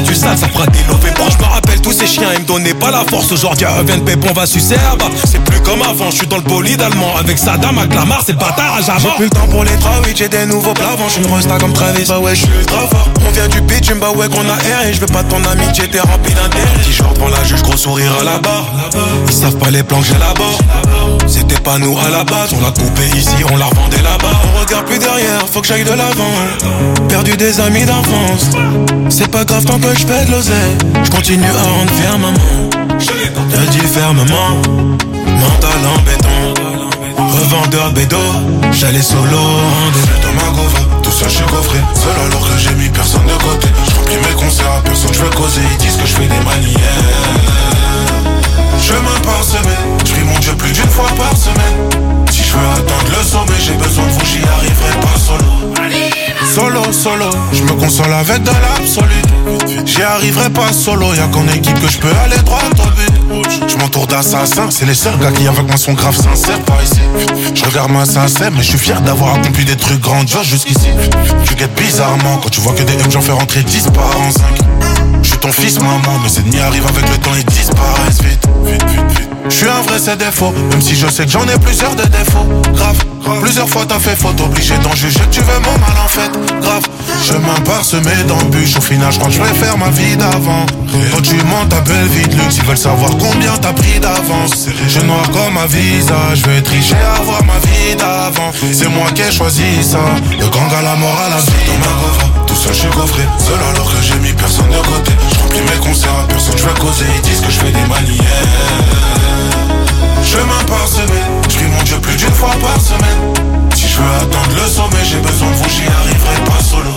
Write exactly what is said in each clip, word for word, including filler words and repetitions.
du sale, ça fera des lovés bras. Je me rappelle tous ces chiens, ils me donnaient pas la force. Aujourd'hui, reviennent pépon, on va sucer à bas. C'est plus comme avant, je suis dans le bolide allemand. Avec Saddam, à Clamart, c'est le bâtard à Java. J'ai plus le temps pour les trawites, j'ai des nouveaux plavants. Je suis une resta comme Travis, bah ouais, je suis ultra fort. On vient du pitch, bah ouais, qu'on a air. Et je veux pas de ton amitié, t'es rempli d'intérêt. T-shirt devant la juge, gros sourire à la barre. Ils savent pas les plans que j'ai là-bas. C'était pas nous à la base, on l'a coupé ici, on l'a revendé là-bas. On regarde plus derrière, faut que j'aille de l'avant. Perdu des amis d'enfance, c'est pas grave tant que je fais de l'oseille. Je continue à rendre fier maman. Elle dit fermement, mental en béton. Revendeur de bédo, j'allais solo en deux. Dans ma gova, tout ça j'suis coffré. Seul alors que j'ai mis personne de côté. J'remplis mes concerts à personne, j'veux causer. Ils disent que j'fais des manières. Chemin parsemé, j'prie mon Dieu plus d'une fois par semaine. Si je veux atteindre le sommet, j'ai besoin de vous, j'y arriverai pas solo. Solo, solo, je me console avec de l'absolu. J'y arriverai pas solo, y'a qu'en équipe que je peux aller droit au but. Je m'entoure d'assassins, c'est les seuls gars qui avec moi sont grave sincères par ici. Je regarde ma sincère, mais je suis fier d'avoir accompli des trucs grandioses jusqu'ici. Tu guettes bizarrement quand tu vois que des M j'en fais rentrer dix par an cinq. Je suis ton fils maman, mes ennemis arrivent avec le temps et disparaissent vite. Vite, vite, vite. Je suis un vrai c'est défaut, même si je sais que j'en ai plusieurs de défauts. Grave, grave. Plusieurs fois t'as fait faute, obligé d'en juger que tu veux mon mal en fait. Grave, chemin parsemé d'embûches, au final je crois que je vais faire ma vie d'avant. Quand tu montes ta belle vie de luxe, ils veulent savoir combien t'as pris d'avance. Je noir comme ma visa, je vais tricher à avoir ma vie d'avant. C'est moi qui ai choisi ça, le gang à la mort à la vie. Dans ma gova, tout seul je suis coffré, seul alors que j'ai mis personne de côté. Je remplis mes concerts à personne, je veux causer, ils disent que je fais des manières. Chemin parsemé, j'prie mon Dieu plus d'une fois par semaine. Si je veux atteindre le sommet, j'ai besoin de vous, j'y arriverai pas solo.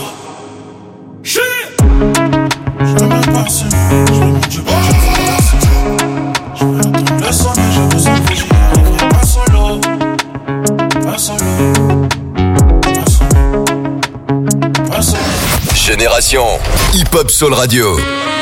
Chemin parsemé, j'prie mon Dieu plus d'une fois par semaine. Je veux atteindre le sommet, j'ai besoin de vous, j'y arriverai pas solo. Pas solo. Pas solo. Pas solo. Génération Hip Hop Soul Radio.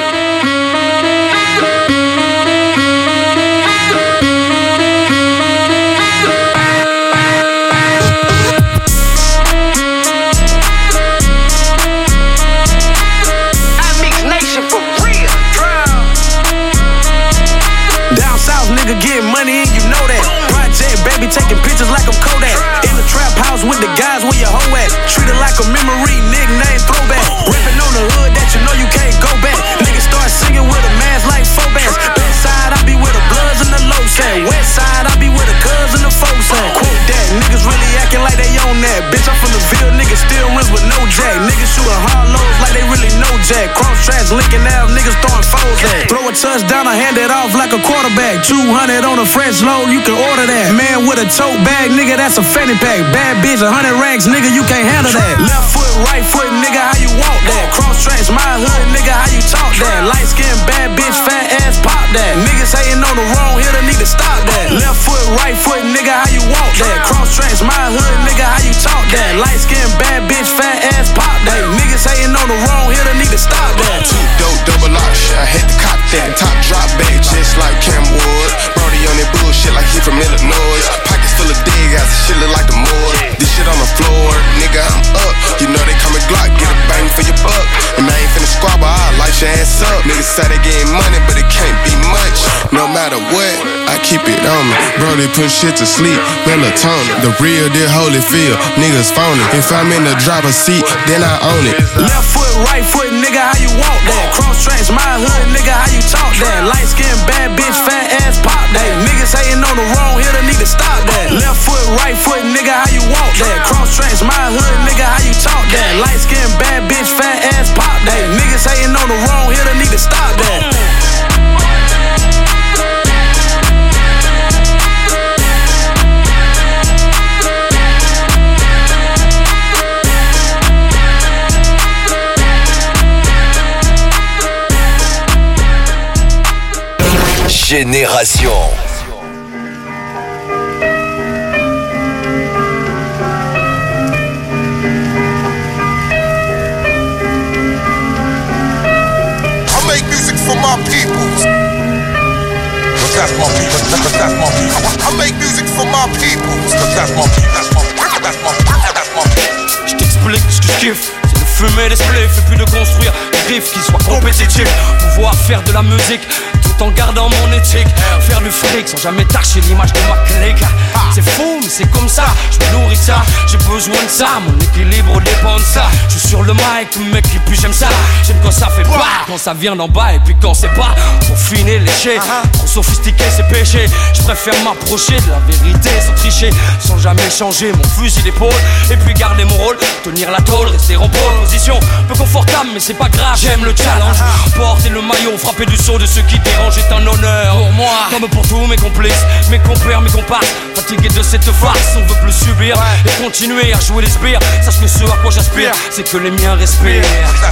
Getting money and you know that. Project baby taking pictures like I'm Kodak. In the trap house with the guys where your hoe at. Treated like a memory, nickname throwback. Ripping on the hood that you know you can't go back. Niggas start singing with a mask like Fobass. Best side I be with the Bloods and the low set. West side I be with the cuz and the folks at. Quote that, niggas really acting like they own that. Bitch I'm from the Ville, niggas still rims with no jack. Niggas shooting hard lows like they really know jack. Cross tracks linking out, niggas throwing foes at. Throw a touchdown, I hand it off like a quarterback. two hundred on a French load, you can order that. Man with a tote bag, nigga, that's a fanny pack. Bad bitch, a hundred racks, nigga, you can't handle that. Left foot, right foot, nigga, how you walk that? Cross tracks, my hood, nigga, how you talk that? Light skin, bad bitch, fat ass, pop that. Niggas hating on the wrong hitter, need to stop that. Left foot, right foot, nigga, how you walk that? Cross tracks, my hood, nigga, how you talk that? Light skin, bad bitch, fat ass, pop that. Niggas hating on the wrong hitter, need to stop that. Two dope, double R, I had to cop that. Top drop bag, just like Cam Wood. Brody on that bullshit like he from Illinois. Pockets full of dig ass, shit look like the Moors. This shit on the floor, nigga, I'm up. You know they coming Glock, get a bang for your buck. And I ain't finna squabble, I'll light your ass up. Niggas say they getting money, but it can't be much. No matter what, I keep it on me. Bro, they put shit to sleep, melatonin. The real, deal Holyfield, niggas phony. If I'm in the driver's seat, then I own it. Left foot, right foot, nigga, how you walk that? Cross tracks, my hood, nigga, how you talk that? Light skin, bad bitch, fat ass, pop that. Niggas hating on the wrong hitter, need to stop that. Left foot, right foot, nigga, how you walk that? Cross tracks, my hood, nigga, how you talk that? Light skin, bad bitch, fat ass, pop that. Niggas hating on the wrong hitter, need to stop that. Génération. I make music for my peoples. Cause that's my people. Cause that's my people. I make music for my peoples. Cause that's my people. That's my. That's my. That's my. Je t'explique ce que je kiffe. fumer des spliffs et puis de construire des riffs qui soient compétitifs. Pouvoir faire de la musique tout en gardant mon éthique. Faire du fric sans jamais tâcher l'image de ma clique. C'est fou mais c'est comme ça, je me nourris de ça. J'ai besoin de ça, mon équilibre dépend de ça. Je suis sur le mic, mec et puis j'aime ça. J'aime quand ça fait pas, quand ça vient d'en bas et puis quand c'est pas trop finé, léché. Trop sophistiqué c'est péché. Je préfère m'approcher de la vérité sans tricher, sans jamais changer mon fusil d'épaule. Et puis garder mon rôle, tenir la tôle, rester en pole position. Peu confortable mais c'est pas grave, j'aime le challenge. Porter le maillot, frapper du saut de ceux qui dérangent est un honneur pour moi. Comme pour tous mes complices, mes compères, mes comparses. Fatigué de cette farce, on veut plus subir et continuer à jouer les sbires. Sache que ce à quoi j'aspire, c'est que les miens respirent.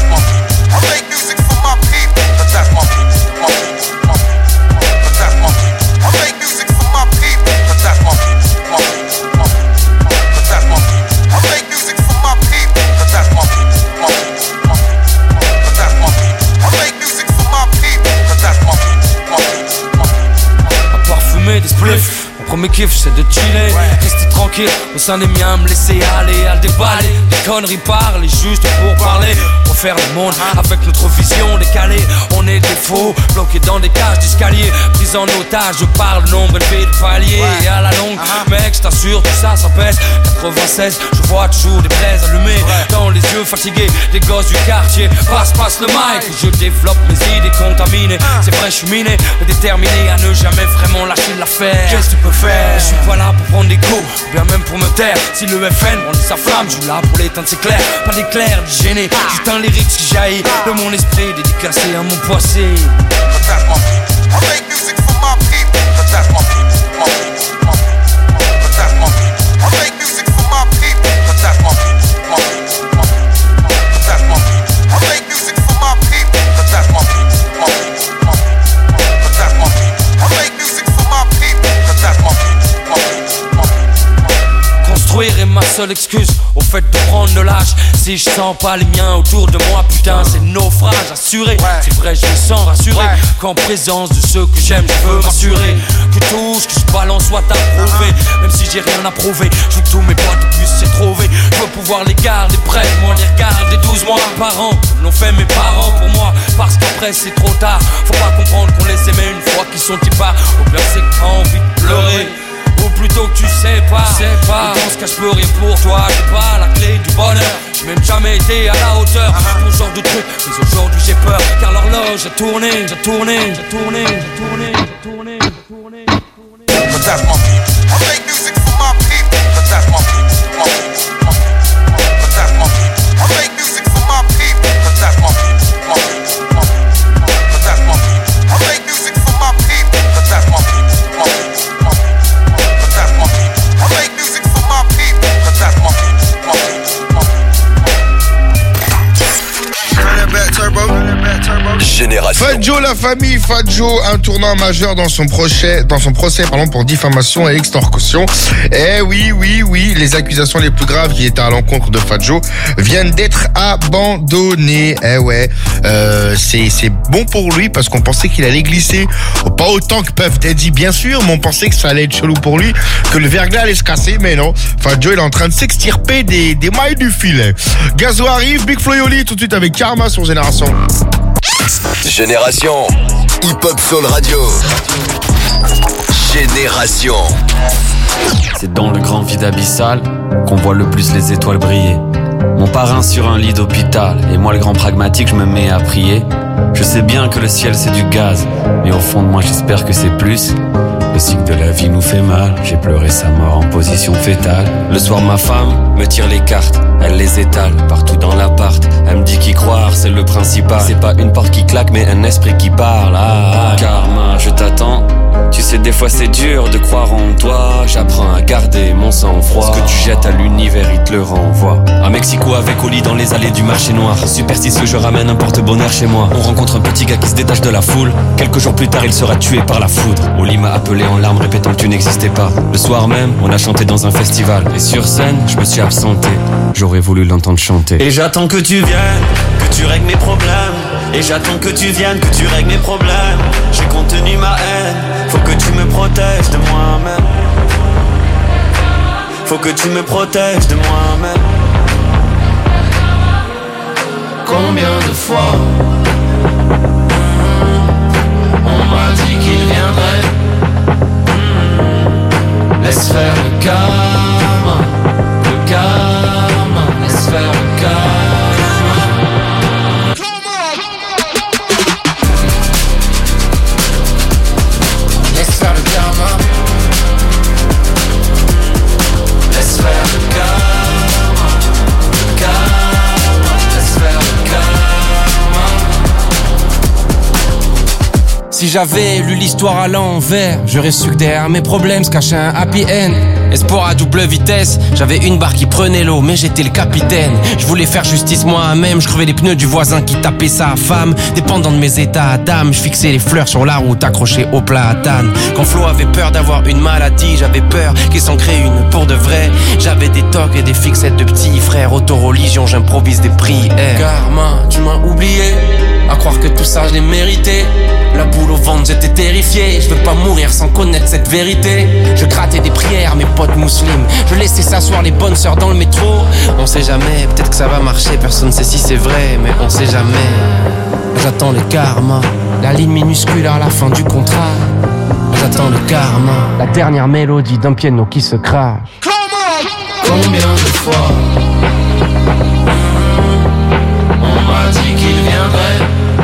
I make music for my people, but that's my people, my people, my people, but that's my people. I make music for my people, but that's my people, my people, my people, but that's my people. I make music for my people, but that's my people, my people, my people, but that's my people. I make music for my people, but that's my people, my people, my people. À part fumer des spliffs, mon premier kiff c'est de chiller, rester tranquille au sein des miens, me laisser aller à le déballer. Des conneries parler juste pour parler, refaire le monde avec notre vision décalée. On est des faux, bloqués dans des cages d'escalier, pris en otage, je parle nombre élevé de paliers. Et à la longue, mec je t'assure tout ça ça pèse. Quatre-vingt-seize, je vois toujours des braises allumées dans les yeux fatigués des gosses du quartier. Passe, passe le mic, je développe mes idées contaminées. C'est vrai je suis miné, mais déterminé à ne jamais vraiment lâcher l'affaire. Qu'est-ce que tu peux faire? Je suis pas là pour prendre des coups, ou bien même pour me taire. Si le F N brandit sa flamme, je suis là pour l'éteindre, c'est clair. Pas d'éclair, de gêner, juste un lyrique qui jaillit de mon esprit dédicacé à mon passé. But that's my people. I make music for my people, but that's my people, my people, my people, but that's my people. I make music for my people, but that's my people, my people, my people, but that's my people. I make music for my people, but that's my people, my people, my people, but that's my people. I make music for my people, but that's my people, my people, my people. Construire est ma seule excuse au fait de prendre de l'âge. Si je sens pas les miens autour de moi, putain c'est naufrage assuré. C'est vrai je me sens rassuré qu'en présence de ceux que j'aime je veux m'assurer que tout ce que je balance soit approuvé. Même si j'ai rien à prouver, je veux que tous mes potes puissent s'y trouver. Je veux pouvoir les garder près de moi, les regarder douze mois par an comme l'ont fait mes parents pour moi. Parce qu'après c'est trop tard, faut pas comprendre qu'on les aimait une fois qu'ils sont épars. Au pire c'est que t'as envie de pleurer, ou plutôt que tu sais pas, sais pas. Dans ce cas je peux rien pour toi, j'ai pas la clé du bonheur. J'ai même jamais été à la hauteur pour ce genre de truc, mais aujourd'hui j'ai peur car l'horloge a tourné, j'ai tourné, j'ai tourné, j'ai tourné, j'ai tourné, j'ai tourné, j'ai tourné. But that's my people. I make music for my people, but that's my people, my people, my people, but that's my people. I make music for my people, but that's my people, my people, my people, but that's my people. I make music for my people, but that's my people, my people, my people, but that's my people. I make music for my people, but that's my people, my people, my people. Génération. Fadjo, la famille Fadjo, un tournant majeur dans son procès, dans son procès pardon, pour diffamation et extorsion. Eh oui, oui, oui, les accusations les plus graves qui étaient à l'encontre de Fadjo viennent d'être abandonnées. Eh ouais, euh, c'est, c'est bon pour lui parce qu'on pensait qu'il allait glisser. Pas autant que Puff Daddy, bien sûr, mais on pensait que ça allait être chelou pour lui, que le verglas allait se casser, mais non. Fadjo, il est en train de s'extirper des, des mailles du filet. Gazo arrive, Big Flo et Oli, tout de suite avec Karma sur Génération. Génération Hip Hop Soul Radio. Génération. C'est dans le grand vide abyssal qu'on voit le plus les étoiles briller. Mon parrain sur un lit d'hôpital, et moi le grand pragmatique je me mets à prier. Je sais bien que le ciel c'est du gaz, mais au fond de moi j'espère que c'est plus. Le cycle de la vie nous fait mal, j'ai pleuré sa mort en position fétale. Le soir ma femme me tire les cartes, elle les étale partout dans l'appart. Elle me dit qu'y croire c'est le principal. C'est pas une porte qui claque mais un esprit qui parle. Ah, Karma, je t'attends. Tu sais des fois c'est dur de croire en toi. J'apprends à garder mon sang-froid. Ce que tu jettes à l'univers il te le renvoie. À Mexico avec Oli dans les allées du marché noir. Superstitieux je ramène un porte-bonheur chez moi. On rencontre un petit gars qui se détache de la foule. Quelques jours plus tard il sera tué par la foudre. Oli m'a appelé en larmes répétant que tu n'existais pas. Le soir même on a chanté dans un festival. Et sur scène je me suis absenté. J'aurais voulu l'entendre chanter. Et j'attends que tu viennes, que tu règles mes problèmes. Et j'attends que tu viennes, que tu règles mes problèmes. J'ai contenu ma haine, faut que tu me protèges de moi-même. Faut que tu me protèges de moi-même. Combien de fois on m'a dit qu'il viendrait. Laisse faire le karma, le karma, laisse faire le karma. Laisse faire le karma. Laisse faire le karma, le karma, laisse faire le karma. Si j'avais lu l'histoire à l'envers, j'aurais su que derrière mes problèmes se cachait un happy end. Espoir à double vitesse, j'avais une barre qui prenait l'eau, mais j'étais le capitaine. Je voulais faire justice moi-même, je crevais les pneus du voisin qui tapait sa femme. Dépendant de mes états d'âme, je fixais les fleurs sur la route accrochées au platane. Quand Flo avait peur d'avoir une maladie, j'avais peur qu'il s'en crée une pour de vrai. J'avais des tocs et des fixettes de petits frères. Auto-religion, j'improvise des prières. Karma, tu m'as oublié, à croire que tout ça je l'ai mérité. La boule au ventre, j'étais terrifié. Je veux pas mourir sans connaître cette vérité. Je grattais des prières, mes potes musulmans. Je laissais s'asseoir les bonnes sœurs dans le métro. On sait jamais, peut-être que ça va marcher. Personne sait si c'est vrai, mais on sait jamais. J'attends le karma, la ligne minuscule à la fin du contrat. J'attends le karma, la dernière mélodie d'un piano qui se crache. Combien de fois on m'a dit qu'il viendrait.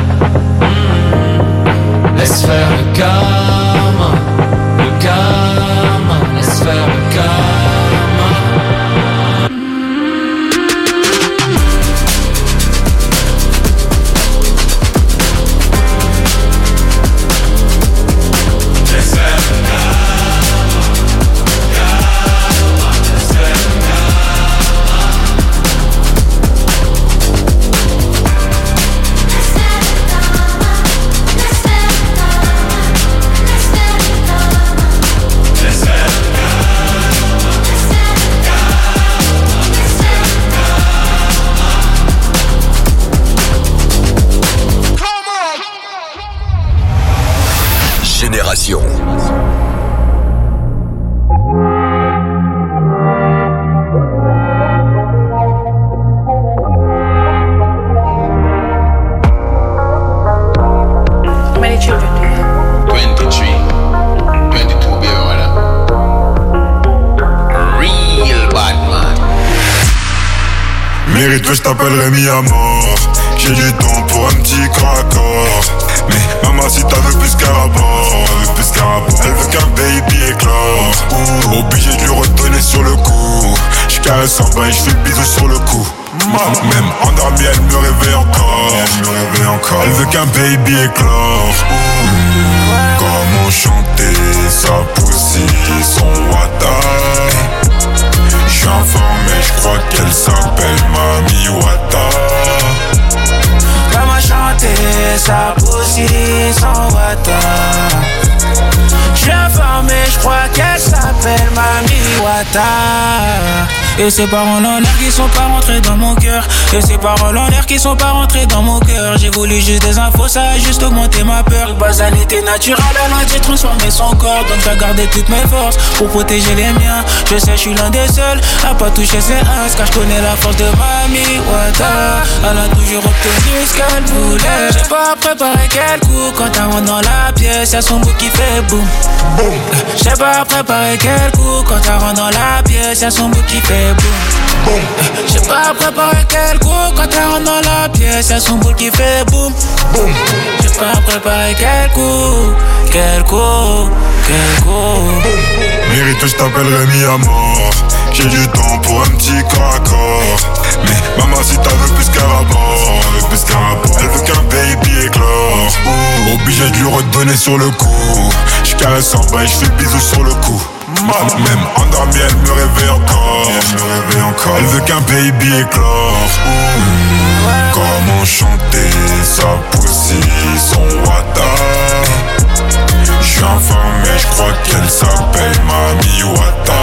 Laisse faire le karma, le karma, laisse faire le karma. Laisse faire le karma, karma, laisse faire le karma. Génération. How many children do you have? twenty-three, twenty-two, baby, voilà. Real bad man. Mérite, je t'appellerai mis à mort. J'ai du temps pour un petit craccord. Mais maman, si t'as veux plus qu'un rapport, elle veut plus qu'un rapport. Elle veut qu'un baby éclore. Ouh, obligé de lui redonner sur le coup. J'caresse en bas et j'fais le bisou sur le cou. Même endormie, elle me réveille encore. Elle me réveille encore. Elle veut qu'un baby éclore. Ouh, comment chanter sa poussie, son wata. J'suis informé, j'crois qu'elle s'appelle Mami Wata. Comment chanter sa poussie sans wata. J'suis informé, j'crois qu'elle s'appelle Mami Wata. Et ces paroles en l'air qui sont pas rentrées dans mon cœur. Et ces paroles en l'air qui sont pas rentrées dans mon cœur. J'ai voulu juste des infos, ça a juste augmenté ma peur. Le basalité naturelle, elle a dû transformer son corps. Donc j'ai gardé toutes mes forces pour protéger les miens. Je sais, je suis l'un des seuls à pas toucher ses uns. Car je connais la force de Mami Wata. Elle a toujours obtenu ce qu'elle voulait. J'ai pas préparé quel coup. Quand elle rentre dans la pièce, y'a son bout qui fait boum. J'ai pas préparé quel coup. Quand elle rentre dans la pièce, y'a son bout qui fait boum. J'ai pas préparé quel coup. Quand elle rentre dans la pièce, y'a son bout qui fait boum. J'ai pas préparé quel coup. Quel coup, quel coup. Mérite, je t'appellerai mis à mort. J'ai du temps pour un petit corps à corps. Mais maman, si t'as veux plus qu'un rapport, elle veut plus qu'un rapport. Elle veut qu'un baby éclore. Ouh, obligé de lui redonner sur le coup. J'caresse en bas et j'fais le bisou sur le cou. Même endormie, elle me réveille encore. Elle me réveille encore. Elle veut qu'un baby éclore. Ouh, comment chanter sa poussie, son wata. J'suis informé, j'crois qu'elle s'appelle Mami Wata.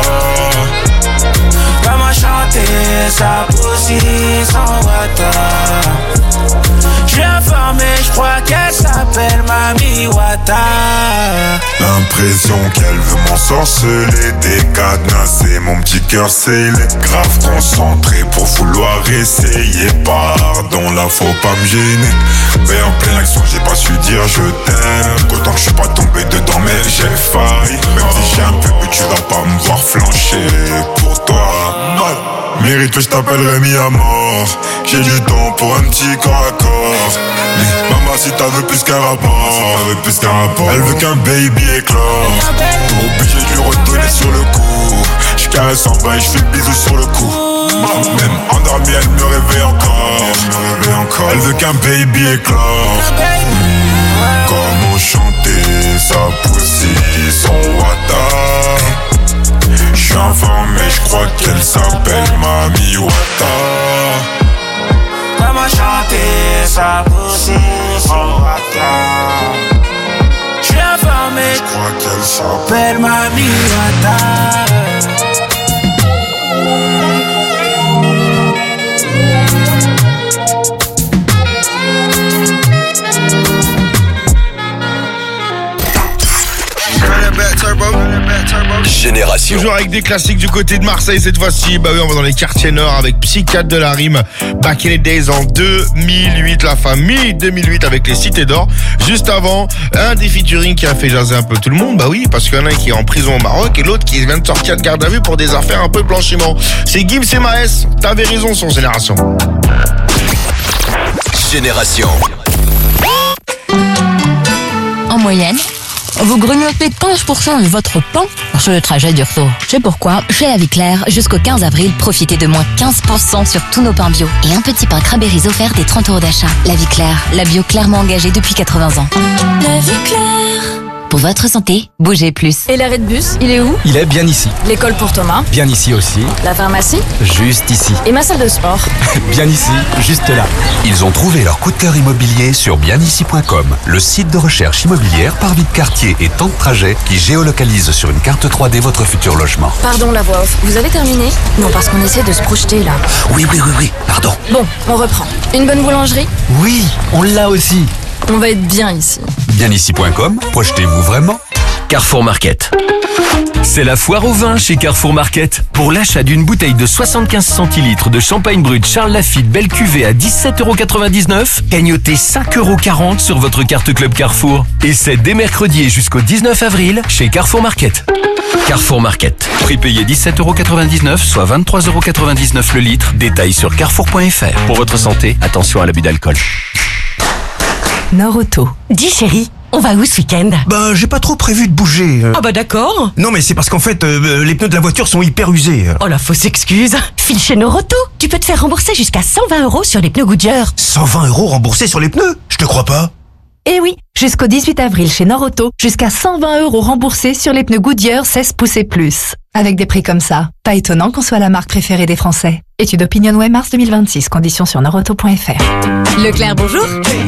Comment chanter sa poussie sans wata. J'suis informé, j'crois qu'elle s'appelle Mami Mami Wata. L'impression qu'elle veut m'ensorceler, décadenasser mon petit cœur scellé. Grave concentré pour vouloir essayer. Pardon, là faut pas me gêner. Mais en pleine action j'ai pas su dire je t'aime. Autant que je suis pas tombé dedans mais j'ai failli. Même si j'ai un peu bu tu vas pas me voir flancher pour toi. Mérite que je t'appellerai mis à mort. J'ai du temps pour un petit corps à corps. Mais maman si t'as veux plus qu'un rapport, elle veut plus qu'un rapport. Elle veut qu'un baby éclore. Obligé de lui redonner sur le coup. Je caresse en bas et je fais bisous sur le cou. Même endormie elle me réveille encore. Elle me réveille encore. Elle veut qu'un baby éclore. Mmh. Comment chanter sa poussie, son wata. J'suis informé, j'crois qu'elle s'appelle Mami Wata. Comment chanter sa poussie, son wata. J'suis informé, j'crois qu'elle s'appelle Mami Wata. Génération. Toujours avec des classiques du côté de Marseille cette fois-ci. Bah oui, on va dans les quartiers nord avec Psychiatre de la rime. Back in the days en deux mille huit, la famille deux mille huit avec les Cités d'Or. Juste avant, un des featuring qui a fait jaser un peu tout le monde. Bah oui, parce qu'il y en a un qui est en prison au Maroc et l'autre qui vient de sortir de garde à vue pour des affaires un peu blanchiment. C'est Gims et Maes. T'avais raison sur Génération. Génération. En moyenne, vous gregnotez quinze pour cent de votre pain sur le trajet du retour. C'est pourquoi, chez La Vie Claire, jusqu'au quinze avril, profitez de moins quinze pour cent sur tous nos pains bio. Et un petit pain Cranberries offert des trente euros d'achat. La Vie Claire, la bio clairement engagée depuis quatre-vingts ans. La Vie Claire. Pour votre santé, bougez plus. Et l'arrêt de bus, il est où? Il est bien ici. L'école pour Thomas? Bien ici aussi. La pharmacie? Juste ici. Et ma salle de sport? Bien ici, juste là. Ils ont trouvé leur coup de cœur immobilier sur bien ici point com, le site de recherche immobilière par vie de quartier et temps de trajet qui géolocalise sur une carte trois D votre futur logement. Pardon la voix off, vous avez terminé? Non, parce qu'on essaie de se projeter là. Oui, oui, oui, oui, pardon. Bon, on reprend. Une bonne boulangerie? Oui, on l'a aussi. On va être bien ici. bien ici point com, projetez-vous vraiment? Carrefour Market. C'est la foire au vin chez Carrefour Market. Pour l'achat d'une bouteille de soixante-quinze centilitres de champagne brut Charles Lafite Belle Cuvée à dix-sept euros quatre-vingt-dix-neuf, gagnotez cinq euros quarante sur votre carte Club Carrefour. Et c'est dès mercredi et jusqu'au dix-neuf avril chez Carrefour Market. Carrefour Market. Prix payé dix-sept euros quatre-vingt-dix-neuf, soit vingt-trois euros quatre-vingt-dix-neuf le litre. Détail sur carrefour point f r. Pour votre santé, attention à l'abus d'alcool. Nord Auto. Dis chérie, on va où ce week-end? Bah, j'ai pas trop prévu de bouger. Ah bah d'accord. Non, mais c'est parce qu'en fait, euh, les pneus de la voiture sont hyper usés. Oh la fausse excuse. File chez Nord Auto. Tu peux te faire rembourser jusqu'à cent vingt euros sur les pneus Goodyear. cent vingt euros remboursés sur les pneus? Je te crois pas. Eh oui, jusqu'au dix-huit avril chez Nord Auto, jusqu'à cent vingt euros remboursés sur les pneus Goodyear seize pouces et plus. Avec des prix comme ça, pas étonnant qu'on soit la marque préférée des Français. Étude Opinionway mars deux mille vingt-six, conditions sur nord auto point f r. Leclerc, bonjour.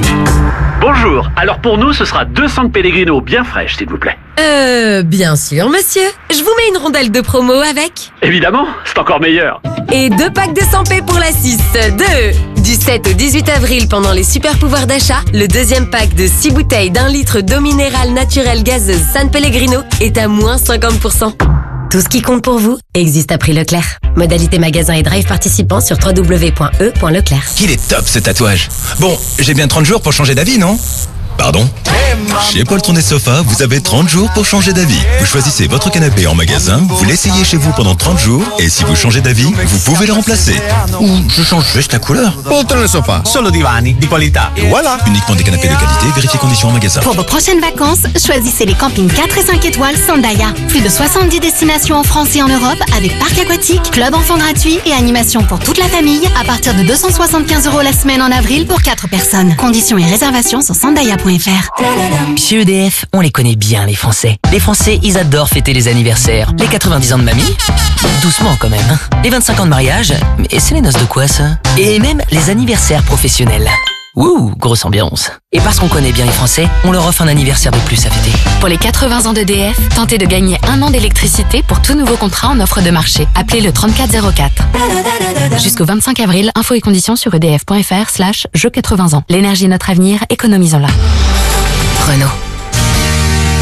Bonjour, alors pour nous ce sera deux cents Pellegrino bien fraîches s'il vous plaît. Euh, bien sûr monsieur. Je vous mets une rondelle de promo avec. Évidemment, c'est encore meilleur. Et deux packs de cent P pour la six. Deux. Du sept au dix-huit avril pendant les super pouvoirs d'achat, le deuxième pack de six bouteilles d'un litre d'eau minérale naturelle gazeuse San Pellegrino est à moins cinquante pour cent. Tout ce qui compte pour vous existe à prix Leclerc. Modalité magasin et drive participants sur w w w point e point leclerc. Il est top ce tatouage. Bon, j'ai bien trente jours pour changer d'avis, non? Pardon? Chez Paul Tourné Sofa, vous avez trente jours pour changer d'avis. Vous choisissez votre canapé en magasin, vous l'essayez chez vous pendant trente jours, et si vous changez d'avis, vous pouvez le remplacer. Ou je change juste la couleur. Paul Tourné Sofa, solo divani di qualità. Et voilà. Uniquement des canapés de qualité, vérifiez conditions en magasin. Pour vos prochaines vacances, choisissez les campings quatre et cinq étoiles Sandaya. Plus de soixante-dix destinations en France et en Europe avec parc aquatique, club enfants gratuit et animation pour toute la famille à partir de deux cent soixante-quinze euros la semaine en avril pour quatre personnes. Conditions et réservations sur sandaya point f r. Chez E D F, on les connaît bien les Français. Les Français, ils adorent fêter les anniversaires. Les quatre-vingt-dix ans de mamie, doucement quand même. Les vingt-cinq ans de mariage, mais c'est les noces de quoi ça? Et même les anniversaires professionnels. Ouh, grosse ambiance. Et parce qu'on connaît bien les Français, on leur offre un anniversaire de plus à fêter. Pour les quatre-vingts ans d'E D F, tentez de gagner un an d'électricité pour tout nouveau contrat en offre de marché. Appelez le trente-quatre zéro quatre. Jusqu'au vingt-cinq avril, infos et conditions sur edf point f r slash jeux quatre-vingts ans. L'énergie est notre avenir, économisons-la. Renault.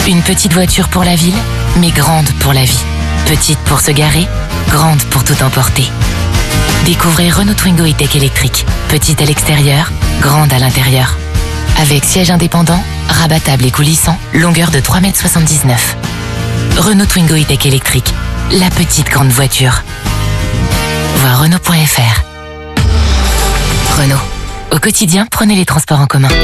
Une petite voiture pour la ville, mais grande pour la vie. Petite pour se garer, grande pour tout emporter. Découvrez Renault Twingo E-Tech électrique. Petite à l'extérieur, grande à l'intérieur. Avec siège indépendant, rabattable et coulissant, longueur de trois mètres soixante-dix-neuf. Renault Twingo E-Tech électrique, la petite grande voiture. Voir Renault point F R. Renault. Au quotidien, prenez les transports en commun.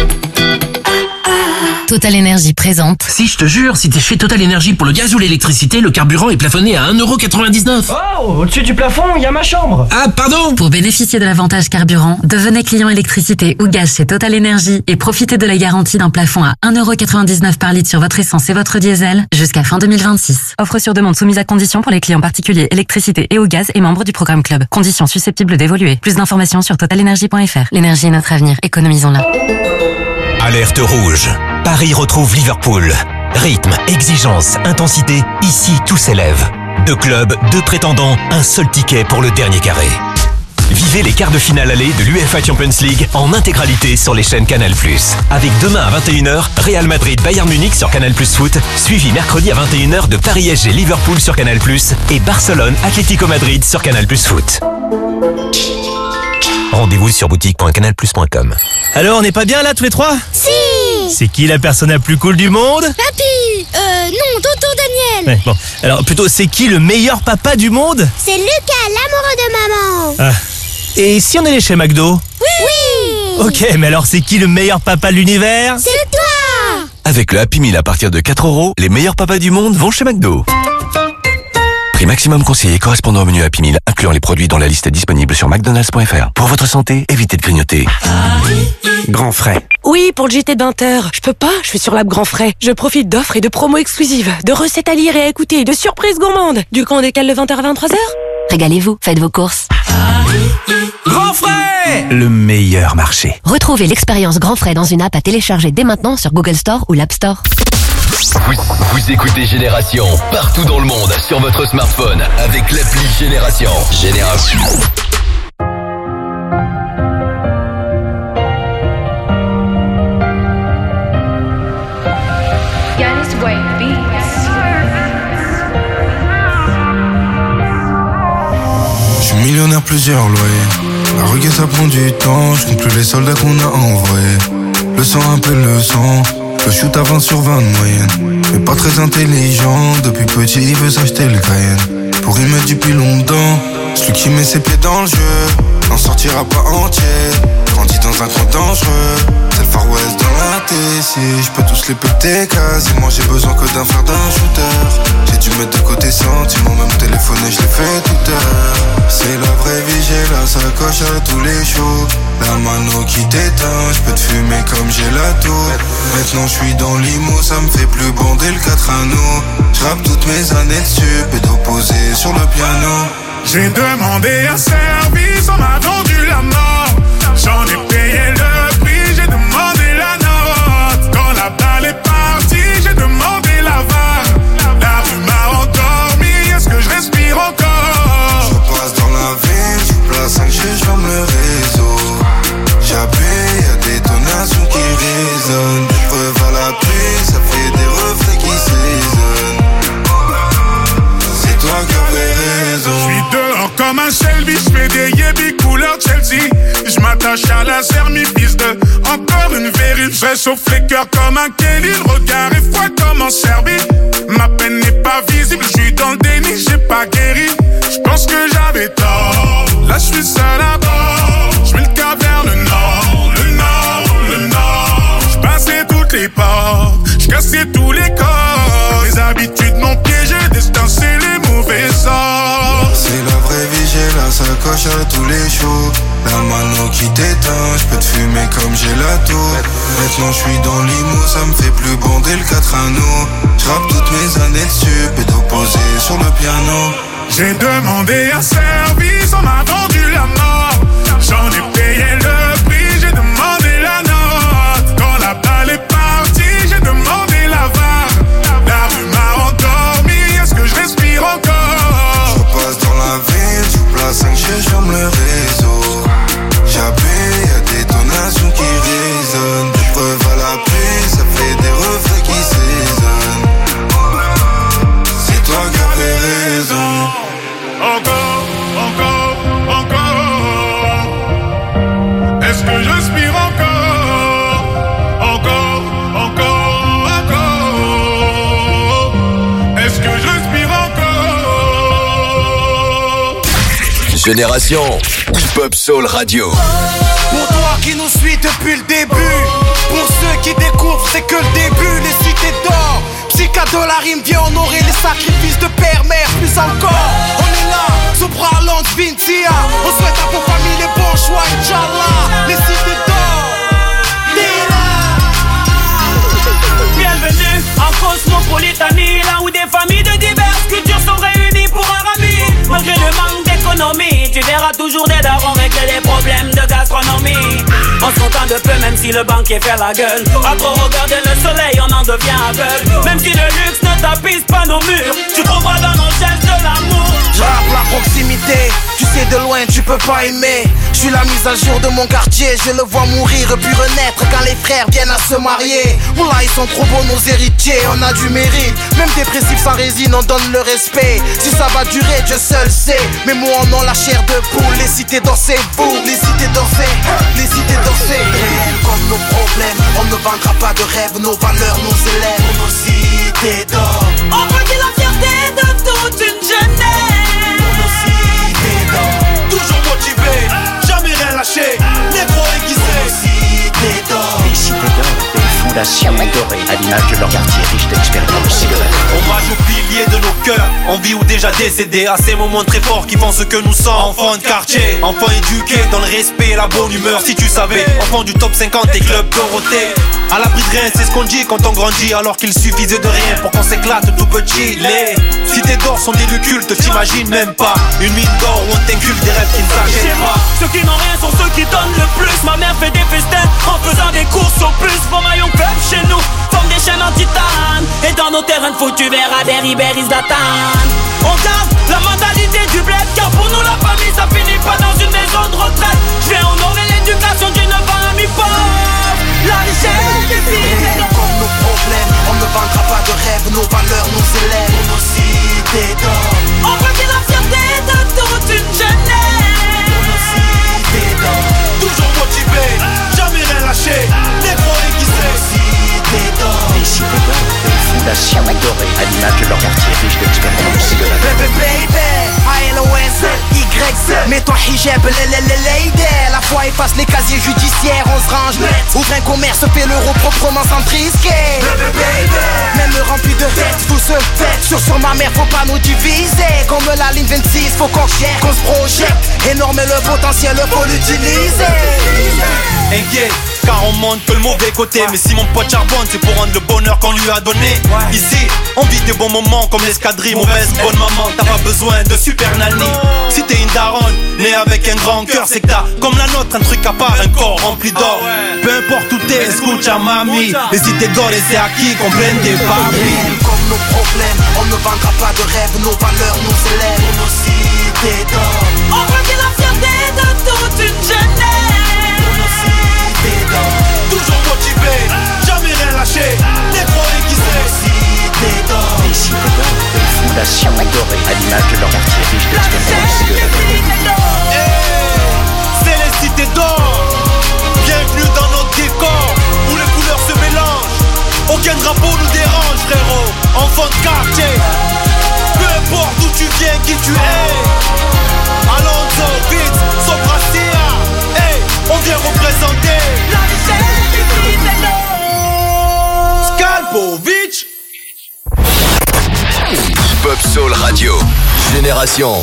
Total Énergie présente. Si, je te jure, si t'es chez Total Énergie pour le gaz ou l'électricité, le carburant est plafonné à un euro quatre-vingt-dix-neuf. Oh, au-dessus du plafond, il y a ma chambre. Ah, pardon. Pour bénéficier de l'avantage carburant, devenez client électricité ou gaz chez Total Énergie et profitez de la garantie d'un plafond à un euro quatre-vingt-dix-neuf par litre sur votre essence et votre diesel jusqu'à fin deux mille vingt-six. Offre sur demande soumise à condition pour les clients particuliers électricité et au gaz et membres du programme Club. Conditions susceptibles d'évoluer. Plus d'informations sur total énergie point F R. L'énergie est notre avenir. Économisons-la. Alerte rouge. Paris retrouve Liverpool. Rythme, exigence, intensité, ici tout s'élève. Deux clubs, deux prétendants, un seul ticket pour le dernier carré. Vivez les quarts de finale aller de l'UEFA Champions League en intégralité sur les chaînes Canal plus. Avec demain à vingt et une heures, Real Madrid Bayern Munich sur Canal plus Foot, suivi mercredi à vingt et une heures de Paris S G Liverpool sur Canal plus et Barcelone Atlético Madrid sur Canal plus Foot. Rendez-vous sur boutique point canal plus point com. Alors, on n'est pas bien là tous les trois? Si. C'est qui la personne la plus cool du monde? Papy. Euh, non, Tonton Daniel. Ouais, bon. Alors, plutôt, c'est qui le meilleur papa du monde? C'est Lucas, l'amoureux de maman. Ah. Et si on allait chez McDo? Oui. Oui. Ok, mais alors c'est qui le meilleur papa de l'univers? C'est toi. Avec le Happy Meal à partir de quatre euros, les meilleurs papas du monde vont chez McDo. Prix maximum conseillé correspondant au menu Happy Meal, incluant les produits dans la liste disponible sur mcdonalds point F R. Pour votre santé, évitez de grignoter. Grand Frais. Oui, pour le J T de vingt heures. Je peux pas, je suis sur l'app Grand Frais. Je profite d'offres et de promos exclusives, de recettes à lire et à écouter, de surprises gourmandes. Du coup, on décale le vingt heures à vingt-trois heures? Régalez-vous, faites vos courses. Grand Frais, le meilleur marché. Retrouvez l'expérience Grand Frais dans une app à télécharger dès maintenant sur Google Store ou l'App Store. Vous, vous écoutez Génération partout dans le monde sur votre smartphone avec l'appli Génération. Génération. Je suis millionnaire, plusieurs loyers. La requête ça prend du temps, je compte plus les soldats qu'on a envoyés. Le sang appelle le sang. Le shoot à vingt sur vingt de moyenne. Mais pas très intelligent. Depuis petit il veut s'acheter le Cayenne. Pour y mettre du pilon dedans. Celui qui met ses pieds dans le jeu n'en sortira pas entier. Grandit dans un coin dangereux. C'est le Far West dans la T C. Je peux tous les péter quasiment. J'ai besoin que d'un frère d'un shooter. J'ai dû mettre de côté sentiments. Même téléphoner je l'ai fait toute heure. C'est la vraie vie, j'ai la sacoche à tous les shows. La mano qui t'éteint, je peux te fumer comme j'ai la tour. Maintenant je suis dans l'I M O, ça me fait plus bander le quatre anneaux. Je rappe toutes mes années dessus, et d'opposé sur le piano. J'ai demandé un service, on m'a vendu la mort. J'en ai payé le prix, j'ai demandé la note. Quand la balle est partie, j'ai demandé la vague. La rue m'a endormi, est-ce que je respire encore? Je passe dans la ville, je place cinq G, je ferme le réseau. J'appuie, y'a des donations qui résonnent. Des preuves à la pluie, ça fait des reflets qui s'aisonnent. C'est toi qui avais raison. J'suis dehors comme un Shelby, j'fais des yébis couleur Chelsea. J'm'attache à la serre, mi fils de encore une vérif. J'reste sauf les cœurs comme un Kelly. Le regard est froid comme en Serbie. Ma peine n'est pas visible, j'suis dans le déni, j'ai pas guéri. J'pense que j'avais tort. Là j'suis seul à bord. J'mets le cap vers le nord, le nord, le nord. J'passais toutes les portes, j'cassais tous les corps. Les habitudes m'ont piégé, destin c'est les mauvais sorts. C'est la vraie vie, j'ai la sacoche à tous les shows. La mano qui t'éteint, j'peux te fumer comme j'ai la tour. Maintenant j'suis dans l'I M O, ça me fait plus bander le quatre anneaux. J'rappe toutes mes années dessus, et d'opposé sur le piano. J'ai demandé un service, on m'a vendu la mort. J'en ai payé le prix, j'ai demandé la note. Quand la balle est partie, j'ai demandé la vague. La rue m'a endormi, est-ce que je respire encore? Je passe dans la ville, je place cinq G, je ferme le réseau. J'appuie, y'a des donations qui résonnent. Des preuves à la pluie, ça fait des reflets qui s'aisonnent. Génération Hip-Hop Soul Radio. Pour toi qui nous suis depuis le début, pour ceux qui découvrent c'est que le début, les cités d'or, Psychado la rime vient honorer les sacrifices de père, mère, plus encore. On est là, Sopraland, Vintia, on souhaite à vos familles les bons choix, Inch'Allah, les cités d'or. Bienvenue en Cosmopolitanie, là où des familles de diverses cultures sont réunies pour un rami. Malgré le manque d'économie, tu verras toujours des darons régler les problèmes de gastronomie. On se contente de peu même si le banquier fait la gueule. À trop regarder le soleil, on en devient aveugle. Même si le luxe ne tapisse pas nos murs, tu trouveras dans nos gestes de l'amour. Je rappe la proximité, tu sais de loin tu peux pas aimer. Je suis la mise à jour de mon quartier, je le vois mourir puis renaître quand les frères viennent à se marier. Oula ils sont trop beaux nos héritiers, on a du mérite. Même dépressifs sans résine, on donne le respect. Si ça va durer, Dieu seul sait. Mais moi on a la chair de poule, les cités d'or c'est vous. Les cités d'or c'est, les cités d'or c'est réel comme nos problèmes. On ne vendra pas de rêves, nos valeurs nous élèvent. Nos cités d'or, on peut dire la fierté de toute une jeunesse. Nos cités d'or, toujours motivé, jamais rien lâché, négro aiguisé. Nos cités d'or, les cités d'or, des fondations dorées, à l'image de leur quartier riche d'expérience. Hommage aux piliers de nos cœurs, en vie ou déjà décédés, à ces moments très forts qui font ce que nous sommes. Enfants de quartier, enfants éduqués dans le respect et la bonne humeur. Si tu savais, enfants du top cinquante et club Dorothée. À l'abri de rien, c'est ce qu'on dit quand on grandit, alors qu'il suffisait de rien pour qu'on s'éclate tout petit. Les cités d'or sont des lieux cultes, t'imagines même pas une mine d'or où on t'inculque des rêves qui ne s'achètent pas. Ceux qui n'ont rien sont ceux qui donnent le plus. Ma mère fait des festins en faisant des courses au plus. Vos maillons club chez nous forment des chaînes en titane, et dans nos terrains de foot tu verras des Ribéry Zlatan. On garde la mentalité du bled, car pour nous la famille ça finit pas dans une maison de retraite. Je vais honorer l'éducation d'une famille pauvre. La richesse des filles comme nos problèmes, on ne vendra pas de rêves, nos valeurs nous élèvent. Nos cités d'or, on peut dire la fierté de toute une jeunesse. Nos cités d'or, toujours motivé, jamais rien lâché, négro aiguisé. Nos cités d'or, les cités d'or, des fondations dorées, à l'image de leur quartier riche d'expérience. Baby baby, A L O S Y Z, mets ton hijab, lady. La foi efface les casiers judiciaires, on se range net. Ouvre un commerce, fais l'euro proprement sans te risquer. Baby baby, même rempli de dettes, tout se fait. Sur sur ma mère, faut pas nous diviser. Comme la ligne vingt-six, faut qu'on gère, qu'on se projette. Énorme le potentiel, faut l'utiliser. Inquiet, car on montre que le mauvais côté. Mais si mon pote charbonne, c'est pour rendre le bonheur qu'on lui a donné. Ici, on vit des bons moments comme l'escadrille. Mauvaise bonne maman, t'as pas besoin de super nanny. Si t'es une daronne, née avec un grand cœur, c'est que t'as comme la nôtre un truc à part, un corps rempli d'or. Peu importe où t'es, escucha mami. Les cités d'or et c'est acquis qu'on prenne des familles. Comme nos problèmes, on ne vendra pas de rêves, nos valeurs nous élèvent. Nos cités d'or, on peut dire la fierté de toute une jeunesse. Nos cités d'or, toujours motivé, jamais rien lâché, négro aiguisé. Nos cités d'or, les cités d'or, des fondations dorées, à l'image de leur quartier riche d'expérience. C'est les cités d'or, bienvenue dans notre décor, où les couleurs se mélangent. Aucun drapeau nous dérange frérot, enfant de quartier. Peu importe d'où tu viens, qui tu es. Alonso, Beats, Sopracia, hey, on vient représenter la richesse des cités d'or. Scalpovic. Hip-Hop Soul Radio. Génération.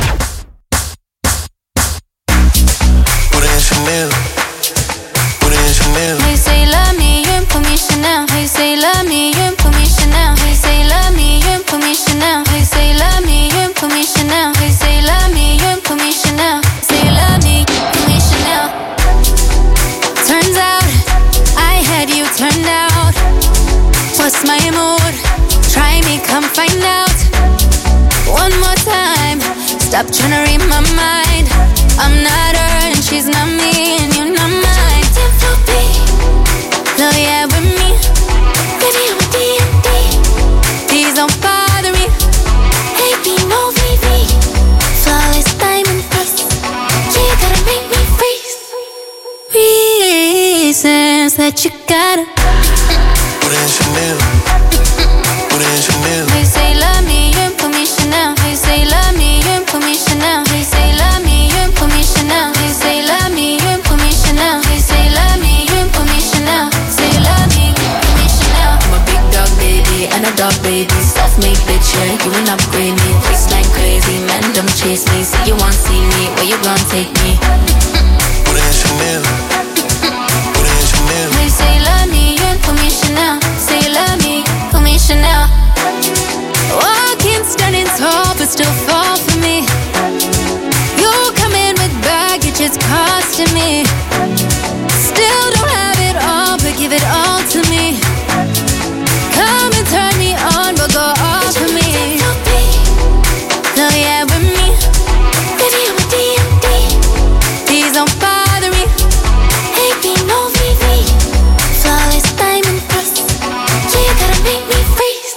Hey say love me, you ain't put me Chanel. Hey say love me, you ain't put me Chanel. Hey say love me, you ain't put me Chanel. Hey say love me, you ain't put me Chanel. Hey say love me, you ain't put me Chanel. Say love me, put me Chanel. Turns out I had you turned out. What's my mood? Try me, come find out. One more time, stop trying to read my mind. I'm not her and she's not me and you're not mine. No, yeah, with me, baby, I'm a D and D. Please don't bother me. Hey, be no V V. Flawless diamond face. Yeah, you gotta make me freeze. Reasons that you gotta put in Chanel. Put in Chanel. They say love me, you ain't put me Chanel. They say love me, you ain't put me Chanel. They say love me. baby, self-made bitch, yeah, you ain't upgrade me. Waistline crazy, man, don't chase me. Say you want see me, where you gon' take me? Put in Chanel. Put in Chanel. They say love me, you pour me Chanel. Say love me, pour me Chanel. Walking, standing tall, but still fall for me. You come in with baggage, it's costing me. Still don't have it all, but give it all to me. Come and turn me on, but go all for me. No, yeah, with me. Baby, I'm a D M D. Please don't bother me. A P, no V V. Flawless diamond press. Yeah, you gotta make me freeze.